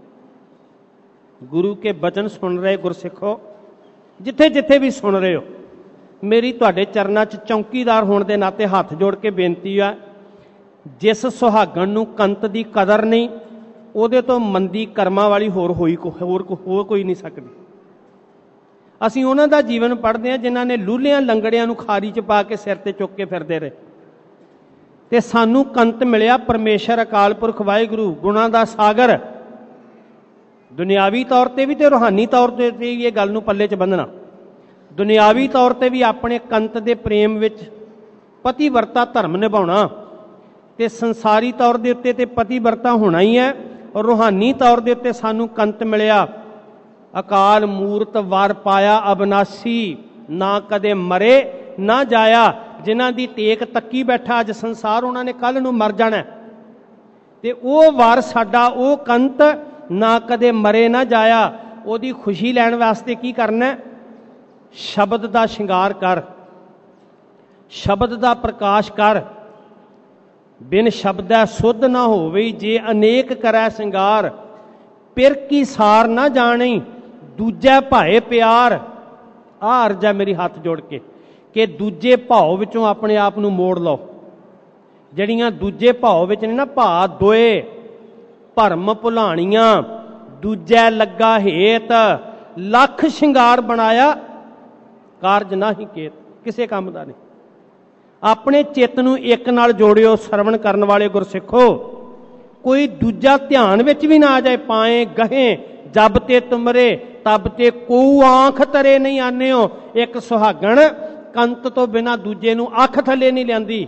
ਗੁਰੂ ਕੇ ਬਚਨ ਸੁਣ ਰਹੇ ਗੁਰਸਿੱਖੋ, ਜਿੱਥੇ ਜਿੱਥੇ ਵੀ ਸੁਣ ਰਹੇ ਹੋ, ਮੇਰੀ ਤੁਹਾਡੇ ਚਰਨਾਂ 'ਚ ਚੌਂਕੀਦਾਰ ਹੋਣ ਦੇ ਨਾਤੇ ਹੱਥ ਜੋੜ ਕੇ ਬੇਨਤੀ ਆ, ਜਿਸ ਸੁਹਾਗਣ ਨੂੰ ਕੰਤ ਦੀ ਕਦਰ ਨਹੀਂ, ਉਹਦੇ ਤੋਂ ਮੰਦੀ ਕਰਮਾਂ ਵਾਲੀ ਹੋਰ ਕੋਈ ਨਹੀਂ ਸਕਦੀ। ਅਸੀਂ ਉਹਨਾਂ ਦਾ ਜੀਵਨ ਪੜ੍ਹਦੇ ਹਾਂ ਜਿਨ੍ਹਾਂ ਨੇ ਲੂਲਿਆਂ ਲੰਗੜਿਆਂ ਨੂੰ ਖਾਰੀ 'ਚ ਪਾ ਕੇ ਸਿਰ ਤੇ ਚੁੱਕ ਕੇ ਫਿਰਦੇ ਰਹੇ, ਤੇ ਸਾਨੂੰ ਕੰਤ ਮਿਲਿਆ ਪਰਮੇਸ਼ਰ ਅਕਾਲ ਪੁਰਖ ਵਾਹਿਗੁਰੂ, ਗੁਣਾਂ ਦਾ ਸਾਗਰ। ਦੁਨਿਆਵੀ ਤੌਰ ਤੇ ਵੀ ਤੇ ਰੂਹਾਨੀ ਤੌਰ ਤੇ ਵੀ ਇਹ ਗੱਲ ਨੂੰ ਪੱਲੇ 'ਚ ਬੰਨ੍ਹਣਾ। ਦੁਨਿਆਵੀ ਤੌਰ ਤੇ ਵੀ ਆਪਣੇ ਕੰਤ ਦੇ ਪ੍ਰੇਮ ਵਿੱਚ ਪਤੀਵਰਤਾ ਧਰਮ ਨਿਭਾਉਣਾ, ਤੇ ਸੰਸਾਰੀ ਤੌਰ ਦੇ ਉੱਤੇ ਤੇ ਪਤੀਵਰਤਾ ਹੋਣਾ ਹੀ ਹੈ। ਔਰ ਰੂਹਾਨੀ ਤੌਰ ਦੇ ਉੱਤੇ ਸਾਨੂੰ ਕੰਤ ਮਿਲਿਆ, ਅਕਾਲ ਮੂਰਤ ਵਰ ਪਾਇਆ ਅਬਨਾਸੀ, ਨਾ ਕਦੇ ਮਰੇ ਨਾ ਜਾਇਆ। ਜਿਨ੍ਹਾਂ ਦੀ ਟੇਕ ਤੱਕੀ ਬੈਠਾ ਅੱਜ ਸੰਸਾਰ, ਉਹਨਾਂ ਨੇ ਕੱਲ੍ਹ ਨੂੰ ਮਰ ਜਾਣਾ, ਤੇ ਉਹ ਵਰ ਸਾਡਾ, ਉਹ ਕੰਤ ਨਾ ਕਦੇ ਮਰੇ ਨਾ ਜਾਇਆ। ਉਹਦੀ ਖੁਸ਼ੀ ਲੈਣ ਵਾਸਤੇ ਕੀ ਕਰਨਾ? ਸ਼ਬਦ ਦਾ ਸ਼ਿੰਗਾਰ ਕਰ, ਸ਼ਬਦ ਦਾ ਪ੍ਰਕਾਸ਼ ਕਰ। ਬਿਨ ਸ਼ਬਦੈ ਸੁਧ ਨਾ ਹੋਵੇ, ਜੇ ਅਨੇਕ ਕਰੈ ਸ਼ਿੰਗਾਰ, ਪਿਰ ਕੀ ਸਾਰ ਨਾ ਜਾਣੀ, ਦੂਜੈ ਭਾਏ ਪਿਆਰ। ਆਹ ਅਰਜ਼ ਹੈ ਮੇਰੀ ਹੱਥ ਜੋੜ ਕੇ, ਕਿ ਦੂਜੇ ਭਾਵ ਵਿੱਚੋਂ ਆਪਣੇ ਆਪ ਨੂੰ ਮੋੜ ਲਓ। ਜਿਹੜੀਆਂ ਦੂਜੇ ਭਾਵ ਵਿੱਚ ਨੇ ਨਾ, ਭਾ ਦੋਏ ਭਰਮ ਭੁਲਾਣੀਆਂ, ਦੂਜੈ ਲੱਗਾ ਹੇਤ, ਲੱਖ ਸ਼ਿੰਗਾਰ ਬਣਾਇਆ, ਕਾਰਜ ਨਾਹੀ ਕੇਤ। ਕਿਸੇ ਕੰਮ ਦਾ ਨਹੀਂ। ਆਪਣੇ ਚਿੱਤ ਨੂੰ ਇੱਕ ਨਾਲ ਜੋੜਿਓ ਸਰਵਣ ਕਰਨ ਵਾਲੇ ਗੁਰਸਿੱਖੋ, ਕੋਈ ਦੂਜਾ ਧਿਆਨ ਵਿੱਚ ਵੀ ਨਾ ਆ ਜਾਏ। ਪਾਏ ਗਹੇ ਜਬ ਤੇ ਤੁਮਰੇ, ਤਬ ਤੇ ਕੋ ਆਂਖ ਤਰੇ ਨਹੀਂ ਆਨਿਓ। ਇੱਕ ਸੁਹਾਗਣ ਕੰਤ ਤੋਂ ਬਿਨਾਂ ਦੂਜੇ ਨੂੰ ਅੱਖ ਥੱਲੇ ਨਹੀਂ ਲਿਆਂਦੀ।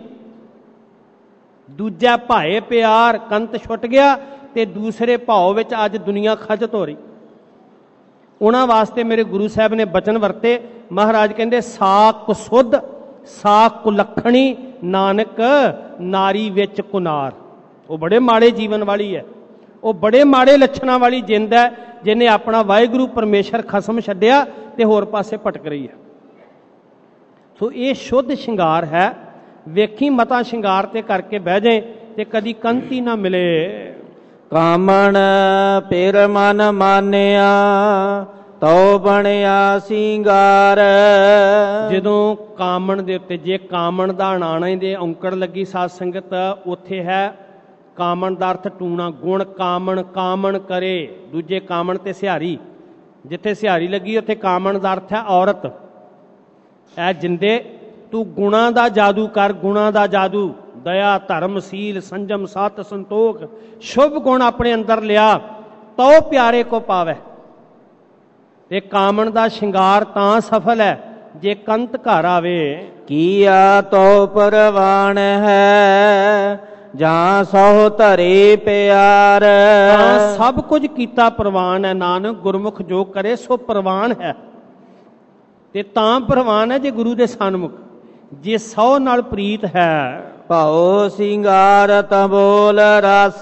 ਦੂਜਾ ਭਾਏ ਪਿਆਰ, ਕੰਤ ਛੁੱਟ ਗਿਆ ਤੇ ਦੂਸਰੇ ਭਾਵ ਵਿੱਚ ਅੱਜ ਦੁਨੀਆ ਖਜਤ ਹੋ ਰਹੀ। ਉਹਨਾਂ ਵਾਸਤੇ ਮੇਰੇ ਗੁਰੂ ਸਾਹਿਬ ਨੇ ਬਚਨ ਵਰਤੇ। ਮਹਾਰਾਜ ਕਹਿੰਦੇ, ਸਾਕ ਸੁਧ ਸਾਕ ਕੁਲੱਖਣੀ, ਨਾਨਕ ਨਾਰੀ ਵਿੱਚ ਕੁਨਾਰ। ਉਹ ਬੜੇ ਮਾੜੇ ਜੀਵਨ ਵਾਲੀ ਹੈ, ਉਹ ਬੜੇ ਮਾੜੇ ਲੱਛਣਾਂ ਵਾਲੀ ਜਿੰਦ ਹੈ, ਜਿਹਨੇ ਆਪਣਾ ਵਾਹਿਗੁਰੂ ਪਰਮੇਸ਼ਰ ਖਸਮ ਛੱਡਿਆ ਤੇ ਹੋਰ ਪਾਸੇ ਭਟਕ ਰਹੀ ਹੈ। ਸੋ ਇਹ ਸ਼ੁੱਧ ਸ਼ਿੰਗਾਰ ਹੈ। ਵੇਖੀ ਮਤਾ ਸ਼ਿੰਗਾਰ ਤੇ ਕਰਕੇ ਬਹਿ ਜਾਏ ਤੇ ਕਦੀ ਕੰਤ ਹੀ ਨਾ ਮਿਲੇ। ਕਾਮਣ ਪਿਰ ਮਨ ਮਾਨਿਆ, ਤਉ ਬਣਿਆ ਸਿੰਗਾਰ। ਜਦੋਂ ਕਾਮਣ ਦੇ ਉੱਤੇ, ਜੇ ਕਾਮਣ ਦਾ ਅਣਾਣੇ ਦੇ ਔਂਕੜ ਲੱਗੀ ਸਾਧ ਸੰਗਤ, ਉੱਥੇ ਹੈ ਕਾਮਣ ਦਾ ਅਰਥ ਟੂਣਾ। ਗੁਣ ਕਾਮਣ, ਕਾਮਣ ਕਰੇ। ਦੂਜੇ ਕਾਮਣ ਤੇ ਸਿਹਾਰੀ, ਜਿੱਥੇ ਸਿਹਾਰੀ ਲੱਗੀ ਉੱਥੇ ਕਾਮਣ ਦਾ ਅਰਥ ਹੈ ਔਰਤ। ਐ ਜਿੰਦੇ ਤੂੰ ਗੁਣਾਂ ਦਾ ਜਾਦੂ ਕਰ, ਗੁਣਾਂ ਦਾ ਜਾਦੂ। ਦਇਆ, ਧਰਮ, ਸੀਲ, ਸੰਜਮ, ਸਤ, ਸੰਤੋਖ, ਸ਼ੁਭ ਗੁਣ ਆਪਣੇ ਅੰਦਰ ਲਿਆ, ਤਉ ਪਿਆਰੇ ਕੋ ਪਾਵੈ। ਤੇ ਕਾਮਣ ਦਾ ਸ਼ਿੰਗਾਰ ਤਾਂ ਸਫਲ ਹੈ ਜੇ ਕੰਤ ਘਰ ਆਵੇ। ਕੀਆ ਤੋ ਪਰਵਾਨ ਹੈ, ਜਾਂ ਸਹੁ ਧਰੇ ਪਿਆਰ। ਤਾਂ ਸਭ ਕੁਝ ਕੀਤਾ ਪ੍ਰਵਾਨ ਹੈ। ਨਾਨਕ ਗੁਰਮੁਖ ਜੋ ਕਰੇ ਸੋ ਪ੍ਰਵਾਨ ਹੈ। ਤੇ ਤਾਂ ਪ੍ਰਵਾਨ ਹੈ ਜੇ ਗੁਰੂ ਦੇ ਸਨਮੁਖ, ਜੇ ਸਹੁ ਨਾਲ ਪ੍ਰੀਤ ਹੈ। ਭਾਉ ਸਿੰਗਾਰ ਤਬੋਲ ਰਸ,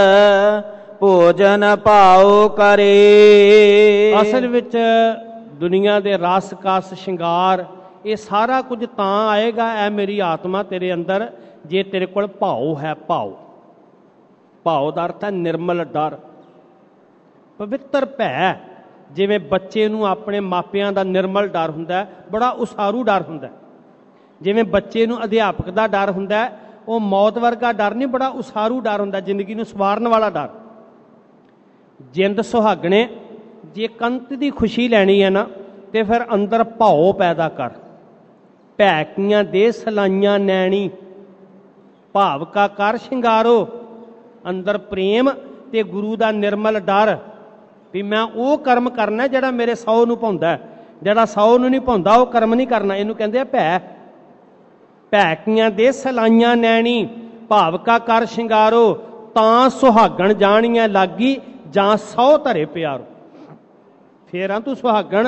ਭੋਜਨ ਭਾਉ ਕਰੇ। ਅਸਲ ਵਿੱਚ ਦੁਨੀਆ ਦੇ ਰਸ ਕਸ ਸ਼ਿੰਗਾਰ ਇਹ ਸਾਰਾ ਕੁਝ ਤਾਂ ਆਏਗਾ, ਐ ਮੇਰੀ ਆਤਮਾ ਤੇਰੇ ਅੰਦਰ, ਜੇ ਤੇਰੇ ਕੋਲ ਭਾਉ ਹੈ। ਭਾਉ, ਭਾਉ ਦਾ ਅਰਥ ਹੈ ਨਿਰਮਲ ਡਰ, ਪਵਿੱਤਰ ਭੈ। ਜਿਵੇਂ ਬੱਚੇ ਨੂੰ ਆਪਣੇ ਮਾਪਿਆਂ ਦਾ ਨਿਰਮਲ ਡਰ ਹੁੰਦਾ, ਬੜਾ ਉਸਾਰੂ ਡਰ ਹੁੰਦਾ। ਜਿਵੇਂ ਬੱਚੇ ਨੂੰ ਅਧਿਆਪਕ ਦਾ ਡਰ ਹੁੰਦਾ, ਉਹ ਮੌਤ ਵਰਗਾ ਡਰ ਨਹੀਂ, ਬੜਾ ਉਸਾਰੂ ਡਰ ਹੁੰਦਾ, ਜ਼ਿੰਦਗੀ ਨੂੰ ਸਵਾਰਨ ਵਾਲਾ ਡਰ। ਜਿੰਦ ਸੁਹਾਗਣੇ, ਜੇ ਕੰਤ ਦੀ ਖੁਸ਼ੀ ਲੈਣੀ ਹੈ ਨਾ, ਤੇ ਫਿਰ ਅੰਦਰ ਭਾਉ ਪੈਦਾ ਕਰ। ਭੈਕੀਆਂ ਦੇ ਸਲਾਈਆਂ ਨੈਣੀ, ਭਾਵ ਕਾ ਕਰ ਸ਼ਿੰਗਾਰੋ। ਅੰਦਰ ਪ੍ਰੇਮ ਤੇ ਗੁਰੂ ਦਾ ਨਿਰਮਲ ਡਰ, ਵੀ ਮੈਂ ਉਹ ਕਰਮ ਕਰਨਾ ਜਿਹੜਾ ਮੇਰੇ ਸਹੁ ਨੂੰ ਭਾਉਂਦਾ। ਜਿਹੜਾ ਸਹੁ ਨੂੰ ਨਹੀਂ ਭਾਉਂਦਾ ਉਹ ਕਰਮ ਨਹੀਂ ਕਰਨਾ। ਇਹਨੂੰ ਕਹਿੰਦੇ ਆ ਭੈ। ਭੈਕੀਆਂ ਦੇ ਸਲਾਈਆਂ ਨੈਣੀ, ਭਾਵ ਕਾ ਕਰ ਸ਼ਿੰਗਾਰੋ। ਤਾਂ ਸੁਹਾਗਣ ਜਾਣੀਆਂ ਲਾਗੀ, ਜਾਂ ਸਹੁ ਧਰੇ ਪਿਆਰੋ। ਫੇਰ ਆ ਤੂੰ ਸੁਹਾਗਣ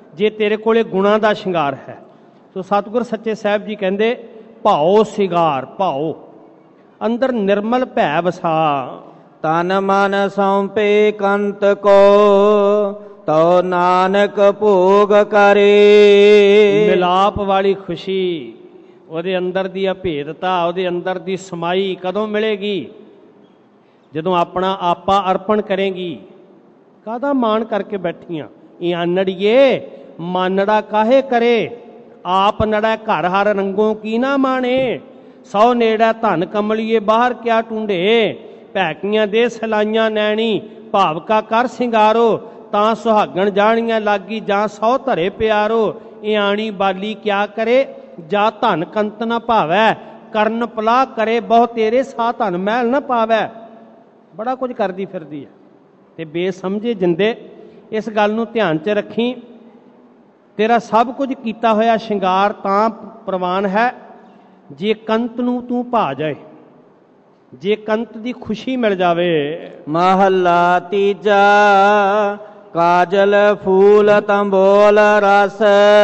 ਜੇ ਤੇਰੇ ਕੋਲੇ ਗੁਣਾਂ ਦਾ ਸ਼ਿੰਗਾਰ ਹੈ। ਸੋ ਸਤਿਗੁਰ ਸੱਚੇ ਸਾਹਿਬ ਜੀ ਕਹਿੰਦੇ ਭਾਓ ਸਿਗਾਰ ਭਾਓ, ਅੰਦਰ ਨਿਰਮਲ ਭੈ ਵਸਾ। ਤਨ ਮਨ ਸੌਂਪੇ ਕੰਤ ਕੋ, ਤੋ ਨਾਨਕ ਭੋਗ ਕਰੇ। ਮਿਲਾਪ ਵਾਲੀ ਖੁਸ਼ੀ, ਉਹਦੇ ਅੰਦਰ ਦੀ ਅਭੇਦਤਾ, ਉਹਦੇ ਅੰਦਰ ਦੀ ਸਮਾਈ ਕਦੋਂ ਮਿਲੇਗੀ? ਜਦੋਂ ਆਪਣਾ ਆਪਾ ਅਰਪਣ ਕਰੇਗੀ। ਕਾਹਦਾ ਮਾਣ ਕਰਕੇ ਬੈਠੀਆਂ ਇਹ ਆਨੜੀਏ, ਮਾਨੜਾ ਕਾਹੇ ਕਰੇ, ਆਪ ਨੜਾ ਘਰ ਹਰ ਰੰਗੋਂ ਕੀ ਨਾ ਮਾਣੇ। ਸੌ ਨੇੜਾ ਧਨ ਕਮਲੀਏ ਬਾਹਰ ਕਿਆ ਟੂੰਡੇ, ਭੈਕੀਆਂ ਦੇ ਸਲਾਈਆਂ ਨੈਣੀ ਭਾਵ ਕਾ ਕਰ ਸਿੰਗਾਰੋ। ਤਾਂ ਸੁਹਾਗਣ ਜਾਣੀਆਂ ਲਾਗੀ ਜਾਂ ਸੌ ਧਰੇ ਪਿਆਰੋ, ਇਹ ਆਣੀ ਬਾਲੀ ਕਿਆ ਕਰੇ ਜਾ ਧਨ ਕੰਤ ਨਾ ਭਾਵੈ। ਕਰਨ ਪਲਾਹ ਕਰੇ ਬਹੁ ਤੇਰੇ ਸਾ ਧਨ ਮਹਿਲ ਨਾ ਪਾਵੈ। ਬੜਾ ਕੁਝ ਕਰਦੀ ਫਿਰਦੀ ਹੈ ਤੇ ਬੇਸਮਝੇ ਜਿੰਦੇ। ਇਸ ਗੱਲ ਨੂੰ ਧਿਆਨ 'ਚ ਰੱਖੀ, ਤੇਰਾ ਸਭ ਕੁਝ ਕੀਤਾ ਹੋਇਆ ਸ਼ਿੰਗਾਰ ਤਾਂ ਪ੍ਰਵਾਨ ਹੈ ਜੇ ਕੰਤ ਨੂੰ ਤੂੰ ਭਾ ਜਾਏ, ਜੇ ਕੰਤ ਦੀ ਖੁਸ਼ੀ ਮਿਲ ਜਾਵੇ। ਮਹੱਲਾ ਤੀਜਾ। ਕਾਜਲ ਫੂਲ ਤੰਬੋਲ ਰਸ,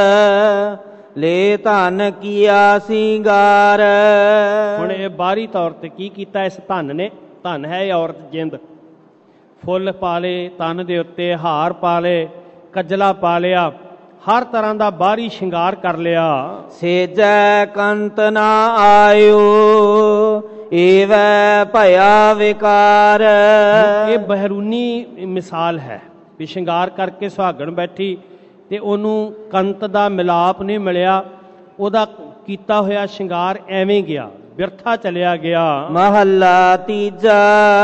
ਲੈ ਧਨ ਕੀਆ ਸਿੰਗਾਰ। ਹੁਣ ਇਹ ਬਾਹਰੀ ਤੌਰ ਤੇ ਕੀ ਕੀਤਾ ਇਸ ਧਨ ਨੇ? ਧਨ ਹੈ ਇਹ ਔਰਤ ਜਿੰਦ। ਫੁੱਲ ਪਾ ਲਏ ਤਨ ਦੇ ਉੱਤੇ, ਹਾਰ ਪਾ ਲਏ, ਕੱਜਲਾ ਪਾ ਲਿਆ, ਹਰ ਤਰ੍ਹਾਂ ਦਾ ਬਾਹਰੀ ਸ਼ਿੰਗਾਰ ਕਰ ਲਿਆ। ਸੇਜੈ ਕੰਤ ਨਾ ਆਇਓ, ਏਵੈ ਭਇਆ ਵਿਕਾਰ। ਇਹ ਬਹਿਰੂਨੀ ਮਿਸਾਲ ਹੈ ਵੀ ਸ਼ਿੰਗਾਰ ਕਰਕੇ ਸੁਹਾਗਣ ਬੈਠੀ ਤੇ ਉਹਨੂੰ ਕੰਤ ਦਾ ਮਿਲਾਪ ਨਹੀਂ ਮਿਲਿਆ, ਉਹਦਾ ਕੀਤਾ ਹੋਇਆ ਸ਼ਿੰਗਾਰ ਐਵੇਂ ਗਿਆ, ਬਿਰਥਾ ਚਲਿਆ ਗਿਆ। ਮਹੱਲਾ ਤੀਜਾ।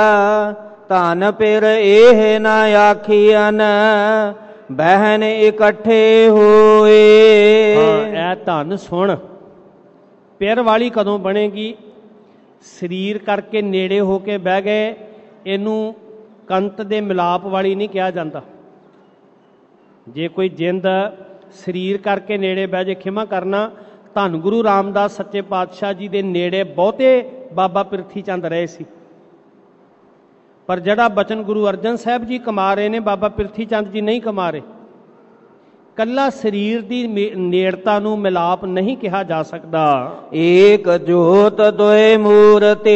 ਧਨ ਪਿਰ ਇਹ ਨਾ ਆਖੀਅਨ, ਬਹਿਨ ਇਕੱਠੇ ਹੋਏ। ਇਹ ਧਨ ਸੁਣ, ਪਿਰ ਵਾਲੀ ਕਦੋਂ ਬਣੇਗੀ? ਸਰੀਰ ਕਰਕੇ ਨੇੜੇ ਹੋ ਕੇ ਬਹਿ ਗਏ, ਇਹਨੂੰ ਕੰਤ ਦੇ ਮਿਲਾਪ ਵਾਲੀ ਨਹੀਂ ਕਿਹਾ ਜਾਂਦਾ। ਜੇ ਕੋਈ ਜਿੰਦ ਸਰੀਰ ਕਰਕੇ ਨੇੜੇ ਬਹਿ ਜੇ, ਖਿਮਾ ਕਰਨਾ, ਧੰਨ ਗੁਰੂ ਰਾਮਦਾਸ ਸੱਚੇ ਪਾਤਸ਼ਾਹ ਜੀ ਦੇ ਨੇੜੇ ਬਹੁਤੇ ਬਾਬਾ ਪਿਰਥੀ ਚੰਦ ਰਹੇ ਸੀ, ਪਰ ਜਿਹੜਾ ਬਚਨ ਗੁਰੂ ਅਰਜਨ ਸਾਹਿਬ ਜੀ ਕਮਾ ਰਹੇ ਨੇ, ਬਾਬਾ ਪਿਰਥੀ ਚੰਦ ਜੀ ਨਹੀਂ ਕਮਾ ਰਹੇ। ਕੱਲਾ ਸਰੀਰ ਦੀ ਨੇੜਤਾ ਨੂੰ ਮਿਲਾਪ ਨਹੀਂ ਕਿਹਾ ਜਾ ਸਕਦਾ। ਏਕ ਜੋਤ ਦੋਏ ਮੂਰਤੇ,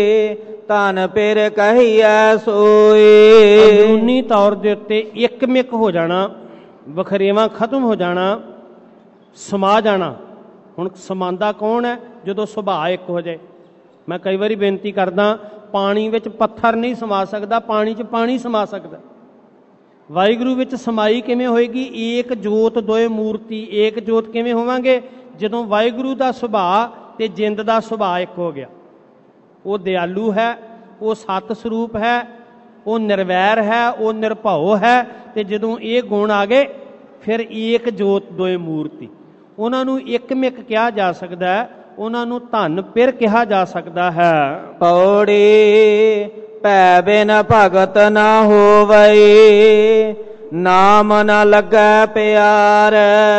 ਧਨ ਪਿਰ ਕਹੀਐ ਸੋਏ। ਅੰਦਰੂਨੀ ਤੌਰ ਦੇ ਉੱਤੇ ਇੱਕਮਿਕ ਹੋ ਜਾਣਾ, ਵਖਰੇਵਾਂ ਖਤਮ ਹੋ ਜਾਣਾ, ਸਮਾ ਜਾਣਾ। ਹੁਣ ਸਮਾਂਦਾ ਕੌਣ ਹੈ? ਜਦੋਂ ਸੁਭਾਅ ਇੱਕ ਹੋ ਜਾਏ। ਮੈਂ ਕਈ ਵਾਰੀ ਬੇਨਤੀ ਕਰਦਾ, ਪਾਣੀ ਵਿੱਚ ਪੱਥਰ ਨਹੀਂ ਸਮਾ ਸਕਦਾ, ਪਾਣੀ 'ਚ ਪਾਣੀ ਸਮਾ ਸਕਦਾ। ਵਾਹਿਗੁਰੂ ਵਿੱਚ ਸਮਾਈ ਕਿਵੇਂ ਹੋਏਗੀ? ਏਕ ਜੋਤ ਦੋਏ ਮੂਰਤੀ। ਏਕ ਜੋਤ ਕਿਵੇਂ ਹੋਵਾਂਗੇ? ਜਦੋਂ ਵਾਹਿਗੁਰੂ ਦਾ ਸੁਭਾਅ ਤੇ ਜਿੰਦ ਦਾ ਸੁਭਾਅ ਇੱਕ ਹੋ ਗਿਆ। ਉਹ ਦਿਆਲੂ ਹੈ, ਉਹ ਸਤ ਸਰੂਪ ਹੈ, ਉਹ ਨਿਰਵੈਰ ਹੈ, ਉਹ ਨਿਰਭਉ ਹੈ। ਤੇ ਜਦੋਂ ਇਹ ਗੁਣ ਆ ਗਏ ਫਿਰ ਏਕ ਜੋਤ ਦੋਏ ਮੂਰਤੀ। ਉਹਨਾਂ ਨੂੰ ਇੱਕਮਿਕ ਕਿਹਾ ਜਾ ਸਕਦਾ ਹੈ, ਉਹਨਾਂ ਨੂੰ ਧੰਨ ਪਿਰ ਕਿਹਾ ਜਾ ਸਕਦਾ ਹੈ। ਪੌੜੀ ਭੈ ਬਿਨ ਭਗਤ ਨਾ ਹੋਵਈ, ਨਾਮ ਨਾ ਲੱਗੈ ਪਿਆਰ।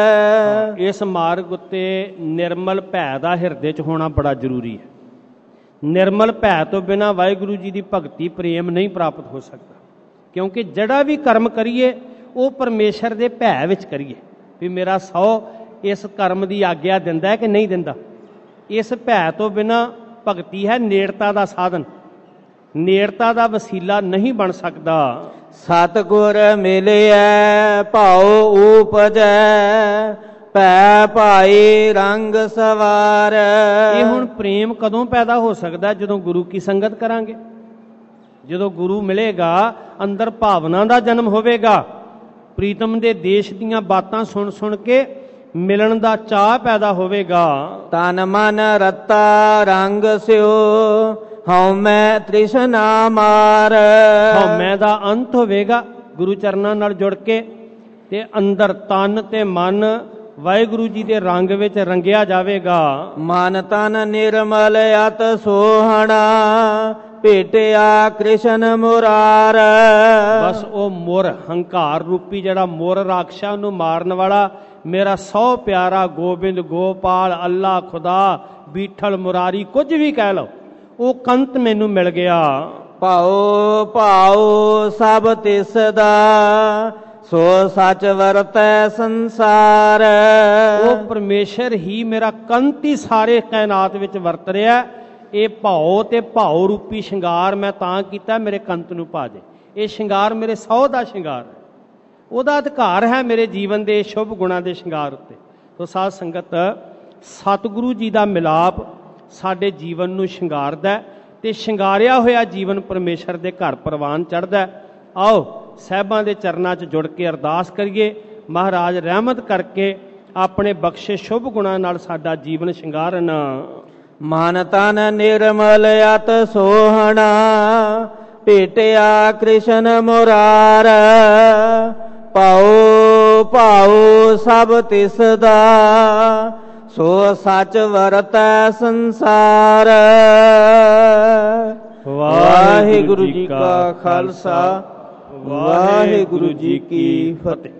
ਇਸ ਮਾਰਗ ਉੱਤੇ ਨਿਰਮਲ ਭੈ ਦਾ ਹਿਰਦੇ 'ਚ ਹੋਣਾ ਬੜਾ ਜ਼ਰੂਰੀ ਹੈ। ਨਿਰਮਲ ਭੈ ਤੋਂ ਬਿਨਾਂ ਵਾਹਿਗੁਰੂ ਜੀ ਦੀ ਭਗਤੀ ਪ੍ਰੇਮ ਨਹੀਂ ਪ੍ਰਾਪਤ ਹੋ ਸਕਦਾ, ਕਿਉਂਕਿ ਜਿਹੜਾ ਵੀ ਕਰਮ ਕਰੀਏ ਉਹ ਪਰਮੇਸ਼ਰ ਦੇ ਭੈ ਵਿੱਚ ਕਰੀਏ ਵੀ ਮੇਰਾ ਸਹੁ ਇਸ ਕਰਮ ਦੀ ਆਗਿਆ ਦਿੰਦਾ ਹੈ ਕਿ ਨਹੀਂ ਦਿੰਦਾ। ਇਸ ਭੈ ਤੋਂ ਬਿਨਾਂ ਭਗਤੀ ਹੈ ਨੇੜਤਾ ਦਾ ਸਾਧਨ, ਨੇੜਤਾ ਦਾ ਵਸੀਲਾ ਨਹੀਂ ਬਣ ਸਕਦਾ। ਸਤਿਗੁਰ ਮਿਲਿਐ ਭਾਉ ਉਪਜੈ, ਭੈ ਭਾਈ ਰੰਗ ਸਵਾਰ। ਇਹ ਹੁਣ ਪ੍ਰੇਮ ਕਦੋਂ ਪੈਦਾ ਹੋ ਸਕਦਾ? ਜਦੋਂ ਗੁਰੂ ਕੀ ਸੰਗਤ ਕਰਾਂਗੇ, ਜਦੋਂ ਗੁਰੂ ਮਿਲੇਗਾ, ਅੰਦਰ ਭਾਵਨਾ ਦਾ ਜਨਮ ਹੋਵੇਗਾ, ਪ੍ਰੀਤਮ ਦੇ ਦੇਸ਼ ਦੀਆਂ ਬਾਤਾਂ ਸੁਣ ਸੁਣ ਕੇ ਮਿਲਣ ਦਾ ਚਾਅ ਪੈਦਾ ਹੋਵੇਗਾ। ਤਨ ਮਨ ਰਤਾ ਰੰਗ ਸਿਓ, ਹਉਮੈ ਤ੍ਰਿਸ਼ਨਾ ਮਾਰ। ਹਉਮੈ ਦਾ ਅੰਤ ਹੋਵੇਗਾ ਗੁਰੂ ਚਰਨਾਂ ਨਾਲ ਜੁੜ ਕੇ, ਤੇ ਅੰਦਰ ਤਨ ਤੇ ਮਨ ਵਾਹਿਗੁਰੂ ਜੀ ਦੇ ਰੰਗ ਵਿੱਚ ਰੰਗਿਆ ਜਾਵੇਗਾ। ਮਨ ਤਨ ਨਿਰਮਲ ਅਤ ਸੋਹਣਾ, ਭੇਟਿਆ ਕ੍ਰਿਸ਼ਨ ਮੁਰਾਰ। ਬਸ ਉਹ ਮੁਰ ਹੰਕਾਰ ਰੂਪੀ ਜਿਹੜਾ ਮੁਰ ਰਾਖਸ਼ਾ ਨੂੰ ਮਾਰਨ ਵਾਲਾ, ਮੇਰਾ ਸੌ ਪਿਆਰਾ ਗੋਬਿੰਦ ਗੋਪਾਲ ਅੱਲਾ ਖੁਦਾ ਬੀਠਲ ਮੁਰਾਰੀ ਕੁਝ ਵੀ ਕਹਿ ਲਓ, ਉਹ ਕੰਤ ਮੈਨੂੰ ਮਿਲ ਗਿਆ। ਭਾਉ ਭਾਉ ਸਭ ਤਿਸ ਦਾ, ਸੋ ਸਚ ਵਰਤੈ ਸੰਸਾਰ। ਉਹ ਪਰਮੇਸ਼ਰ ਹੀ ਮੇਰਾ ਕੰਤ ਹੀ ਸਾਰੇ ਕਾਇਨਾਤ ਵਿੱਚ ਵਰਤ ਰਿਹਾ। ਇਹ ਭਾਉ ਤੇ ਭਾਉ ਰੂਪੀ ਸ਼ਿੰਗਾਰ ਮੈਂ ਤਾਂ ਕੀਤਾ ਮੇਰੇ ਕੰਤ ਨੂੰ ਭਾ ਜੇ। ਇਹ ਸ਼ਿੰਗਾਰ ਮੇਰੇ ਸਹੁ ਦਾ ਸ਼ਿੰਗਾਰ ਹੈ, ਉਹਦਾ ਅਧਿਕਾਰ ਹੈ ਮੇਰੇ ਜੀਵਨ ਦੇ ਸ਼ੁਭ ਗੁਣਾਂ ਦੇ ਸ਼ਿੰਗਾਰ ਉੱਤੇ। ਤੋ ਸਾਧ ਸੰਗਤ, ਸਤਿਗੁਰੂ ਜੀ ਦਾ ਮਿਲਾਪ ਸਾਡੇ ਜੀਵਨ ਨੂੰ ਸ਼ਿੰਗਾਰਦਾ ਤੇ ਸ਼ਿੰਗਾਰਿਆ ਹੋਇਆ ਜੀਵਨ ਪਰਮੇਸ਼ਰ ਦੇ ਘਰ ਪ੍ਰਵਾਨ ਚੜ੍ਹਦਾ। ਆਓ ਸਾਹਿਬਾਂ ਦੇ ਚਰਨਾਂ 'ਚ ਜੁੜ ਕੇ ਅਰਦਾਸ ਕਰੀਏ, ਮਹਾਰਾਜ ਰਹਿਮਤ ਕਰਕੇ ਆਪਣੇ ਬਖਸ਼ੇ ਸ਼ੁਭ ਗੁਣਾਂ ਨਾਲ ਸਾਡਾ ਜੀਵਨ ਸ਼ਿੰਗਾਰਨ। ਮਨ ਤਨ ਨਿਰਮਲ ਅਤ ਸੋਹਣਾ, ਭੇਟਿਆ ਕ੍ਰਿਸ਼ਨ ਮੁਰਾਰ। ਭਾਉ ਭਾਉ ਸਭ ਤਿਸ ਦਾ, ਸੋ ਸਚ ਵਰਤੈ ਸੰਸਾਰ। ਵਾਹਿਗੁਰੂ ਜੀ ਕਾ ਖਾਲਸਾ, ਵਾਹਿਗੁਰੂ ਜੀ ਕੀ ਫਤਿਹ।